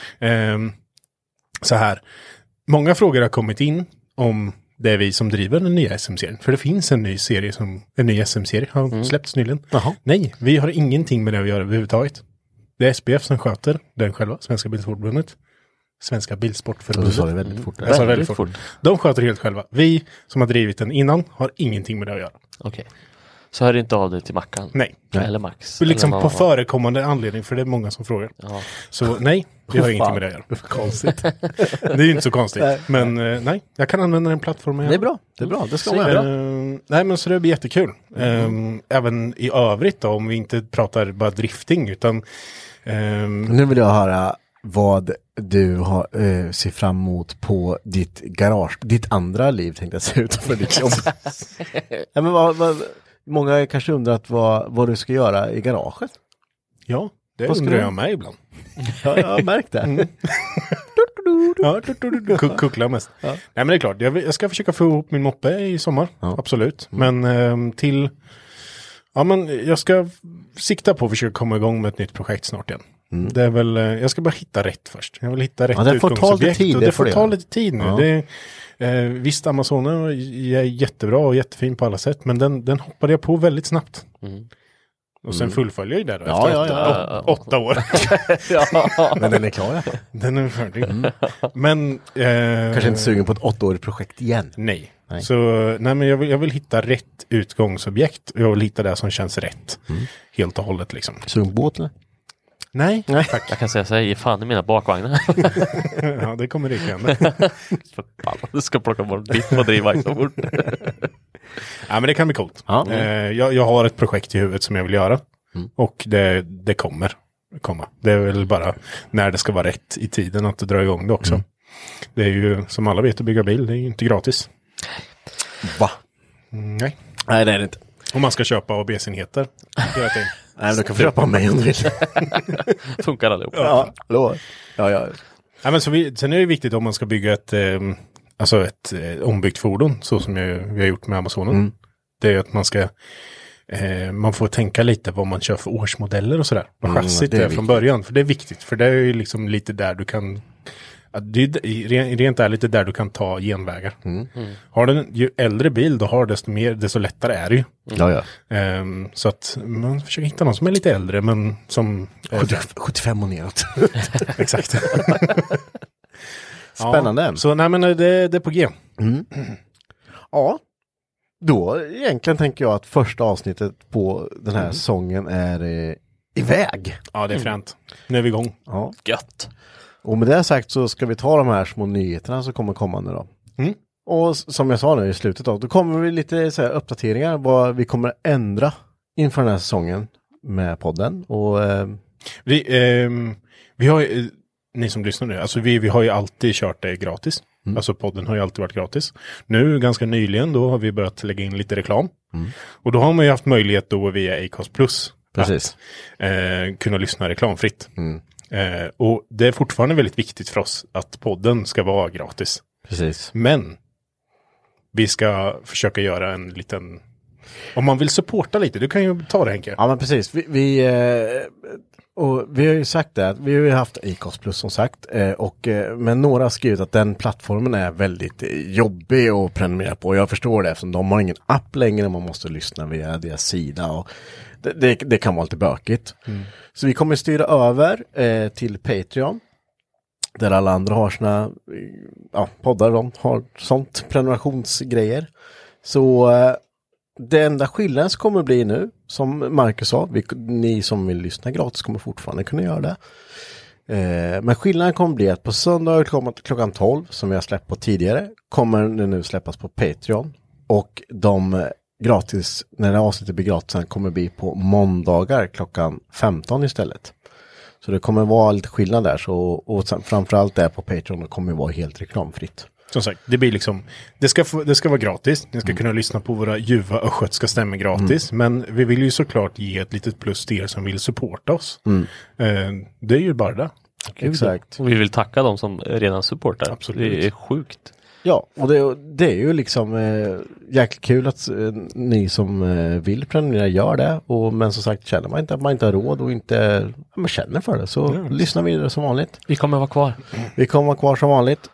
Så här. Många frågor har kommit in om det är vi som driver den nya SM-serien. För det finns en ny SM-serie har släppts nyligen. Nej, vi har ingenting med det att göra överhuvudtaget. Det är SPF som sköter den själva, Svenska Bilsportförbundet. Svenska Bilsportförbundet. Du sa det väldigt fort. Jag sa väldigt fort. De sköter helt själva. Vi som har drivit den innan har ingenting med det att göra. Okej. Så hör inte av dig till Mackan? Nej. Eller Max? Liksom eller på förekommande anledning, för det är många som frågar. Ja. Så nej, vi har ingenting med det att göra. Konstigt. Det är ju inte så konstigt. Men nej, jag kan använda den plattformen. Det är bra. Det ska man göra. Nej, men så det blir jättekul. Även i övrigt då, om vi inte pratar bara drifting, utan... Nu vill jag höra vad du har, ser fram emot på ditt garage, ditt andra liv tänkte jag se utanför ditt jobb. Ja, men många kanske undrat vad du ska göra i garaget. Ja, det undrar jag med ibland. Ja, jag har märkt det. Ja, kuckla mest. Ja. Nej, men det är klart, jag ska försöka få ihop min moppe i sommar, absolut. Men men jag ska sikta på att försöka komma igång med ett nytt projekt snart igen. Det är väl, jag ska bara hitta rätt först. Jag vill hitta rätt utgångsobjekt. Det får ta lite tid nu. Visst, Amazonen är jättebra och jättefin på alla sätt, men den hoppade jag på väldigt snabbt. Och sen fullföljer jag där efter 8 år. Men den är klar i alla fall. Den är färdig. Men kanske inte sugen på ett 8-årigt projekt igen. Nej. Så men jag vill hitta rätt utgångsobjekt. Jag vill hitta det som känns rätt. Helt och hållet liksom. Sugen på båt eller? Nej. Jag kan säga så här, ge fan i mina bakvagnar. Ja, det kommer ryka. Du ska plocka bort ditt och drivvagn så fort. Ja, men det kan bli coolt. Ja. Jag har ett projekt i huvudet som jag vill göra. Och det kommer komma. Det är väl bara när det ska vara rätt i tiden att dra igång det också. Det är ju, som alla vet, att bygga bil. Det är ju inte gratis. Va? Nej. Nej, det är det inte. Om man ska köpa ABS-enheter. Nej, du kan få köpa mig om du vill. Funkar allihop. Ja, lov. Ja. Ja, men sen är det viktigt om man ska bygga ett ombyggt fordon, så som vi har gjort med Amazonen. Det är att man ska man får tänka lite vad man kör för årsmodeller och sådär. Vad chassit är från början. För det är viktigt. För det är ju liksom lite där du kan... Rent ärligt är där du kan ta genvägar. Har du ju äldre bil, då har desto lättare är det ju. Ja. Så att man försöker hitta någon som är lite äldre, men som... 75 och neråt. Exakt. Spännande. Ja, så nej, men det är på G. Ja. Då egentligen tänker jag att första avsnittet på den här säsongen är iväg. Ja, det är fränt. Nu är vi igång. Ja. Gött. Och med det sagt så ska vi ta de här små nyheterna som kommer komma nu då. Och som jag sa nu i slutet då kommer vi lite så här uppdateringar vad vi kommer ändra inför den här säsongen med podden. Och vi har ju, ni som lyssnar nu, alltså vi har ju alltid kört det gratis. Alltså podden har ju alltid varit gratis. Nu ganska nyligen då har vi börjat lägga in lite reklam. Och då har man ju haft möjlighet då via Acast Plus precis. Att kunna lyssna reklamfritt. Och det är fortfarande väldigt viktigt för oss att podden ska vara gratis. Precis. Men vi ska försöka göra en liten... Om man vill supporta lite, du kan ju ta det, Henke. Ja, men precis. Vi har ju sagt det, vi har ju haft Acast Plus som sagt, men några har skrivit att den plattformen är väldigt jobbig att prenumerera på. Jag förstår det, eftersom de har ingen app längre, man måste lyssna via deras sida och det kan vara lite bökigt. Så vi kommer styra över till Patreon, där alla andra har sina poddar, de har sånt prenumerationsgrejer. Så det enda skillnaden som kommer bli nu, som Marcus sa, ni som vill lyssna gratis kommer fortfarande kunna göra det. Men skillnaden kommer bli att på söndag klockan 12, som vi har släppt på tidigare, kommer det nu släppas på Patreon. Och de gratis, när det avsnittet blir gratis, kommer bli på måndagar klockan 15 istället. Så det kommer vara lite skillnad där. Och framförallt där på Patreon kommer det vara helt reklamfritt. Som sagt, det blir liksom, det ska vara gratis. Ni ska kunna lyssna på våra ljuva östgötska stämmor gratis. Men vi vill ju såklart ge ett litet plus till er som vill supporta oss. Det är ju bara det. Exakt. Och vi vill tacka dem som redan supportar. Absolut. Det är sjukt. Ja, och det är ju liksom jäkligt kul att ni som vill prenumerera gör det. Men som sagt, känner man inte att man inte har råd och inte man känner för det, så lyssna vidare som vanligt. Vi kommer vara kvar. Vi kommer vara kvar som vanligt.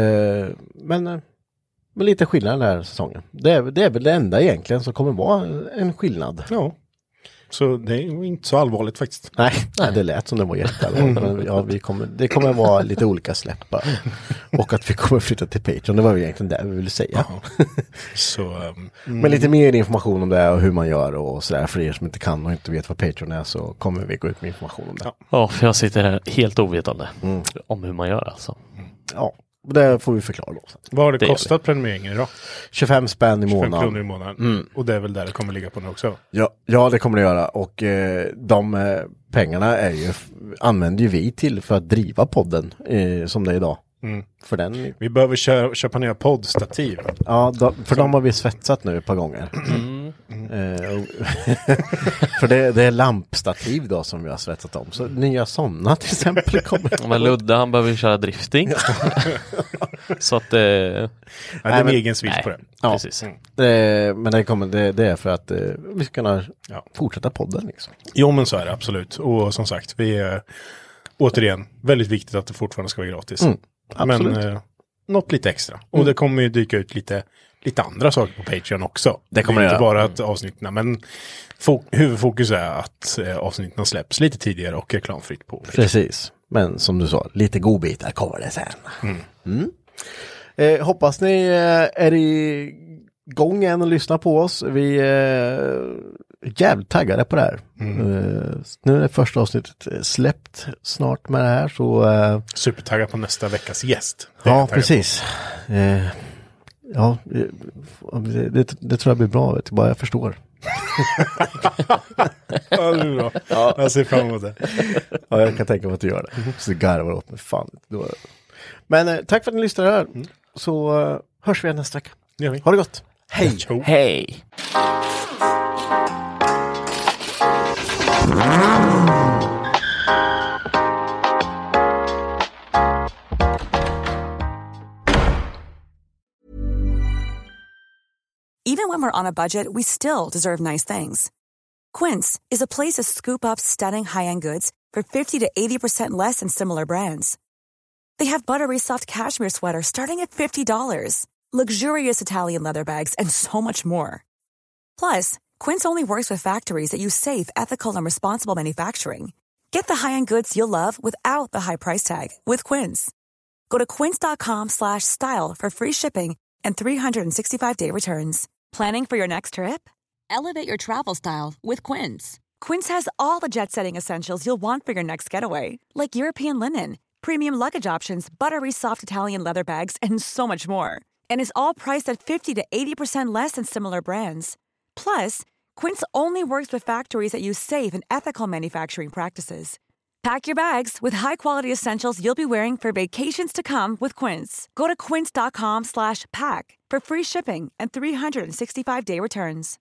Men lite skillnad den här säsongen. Det är väl det enda egentligen som kommer vara en skillnad. Ja. Så det är ju inte så allvarligt faktiskt. Nej, det lät som det var jätteallvarligt. Men det kommer vara lite olika släppar. Och att vi kommer flytta till Patreon, det var ju egentligen det vi ville säga. Så, Men lite mer information om det och hur man gör och sådär. För er som inte kan och inte vet vad Patreon är, så kommer vi gå ut med information om det. Ja, för jag sitter här helt ovetande om hur man gör alltså. Ja, det får vi förklara då. Vad har det kostat prenumereringen idag? 25 spänn i månaden. 25 kronor i månaden. Och det är väl där det kommer ligga på nu också? Ja, det kommer det göra. Och de pengarna använder ju vi till för att driva podden som det är idag. För den... Vi behöver köpa nya poddstativ. Ja, för de har vi svetsat nu ett par gånger. För det är lampstativ då som vi har svetsat om. Så nya sådana till exempel kommer. Men Ludde, han behöver köra drifting. Så att det är en egen switch på det. Ja, precis. Men det är för att vi ska kunna fortsätta podden liksom. Jo, men så är det absolut. Och som sagt, vi är återigen väldigt viktigt att det fortfarande ska vara gratis. Men något lite extra. Och det kommer ju dyka ut lite andra saker på Patreon också. Det kommer inte bara att avsnitten, men huvudfokus är att avsnitten släpps lite tidigare och reklamfritt på Patreon. Precis. Men som du sa, lite godbitar kommer det sen. Hoppas ni är igång igen och lyssna på oss. Vi är jävligt taggade på det här. Nu är det första avsnittet släppt snart med det här. Så, supertaggad på nästa veckas gäst. Ja, precis. Ja, det tror jag blir bra, vet du, bara jag förstår. Ja, det är bra. Ja. Jag ser fram emot det. Ja, jag kan tänka mig att du gör det. Så garvar åt mig, fan. Men tack för att ni lyssnade här. Så hörs vi igen nästa vecka. Ha det gott. Hej. Hej. Even when we're on a budget, we still deserve nice things. Quince is a place to scoop up stunning high-end goods for 50 to 80% less than similar brands. They have buttery soft cashmere sweaters starting at $50, luxurious Italian leather bags, and so much more. Plus, Quince only works with factories that use safe, ethical, and responsible manufacturing. Get the high-end goods you'll love without the high price tag with Quince. Go to quince.com/style for free shipping and 365-day returns. Planning for your next trip? Elevate your travel style with Quince. Quince has all the jet-setting essentials you'll want for your next getaway, like European linen, premium luggage options, buttery soft Italian leather bags, and so much more. And is all priced at 50 to 80% less than similar brands. Plus, Quince only works with factories that use safe and ethical manufacturing practices. Pack your bags with high-quality essentials you'll be wearing for vacations to come with Quince. Go to quince.com/pack for free shipping and 365-day returns.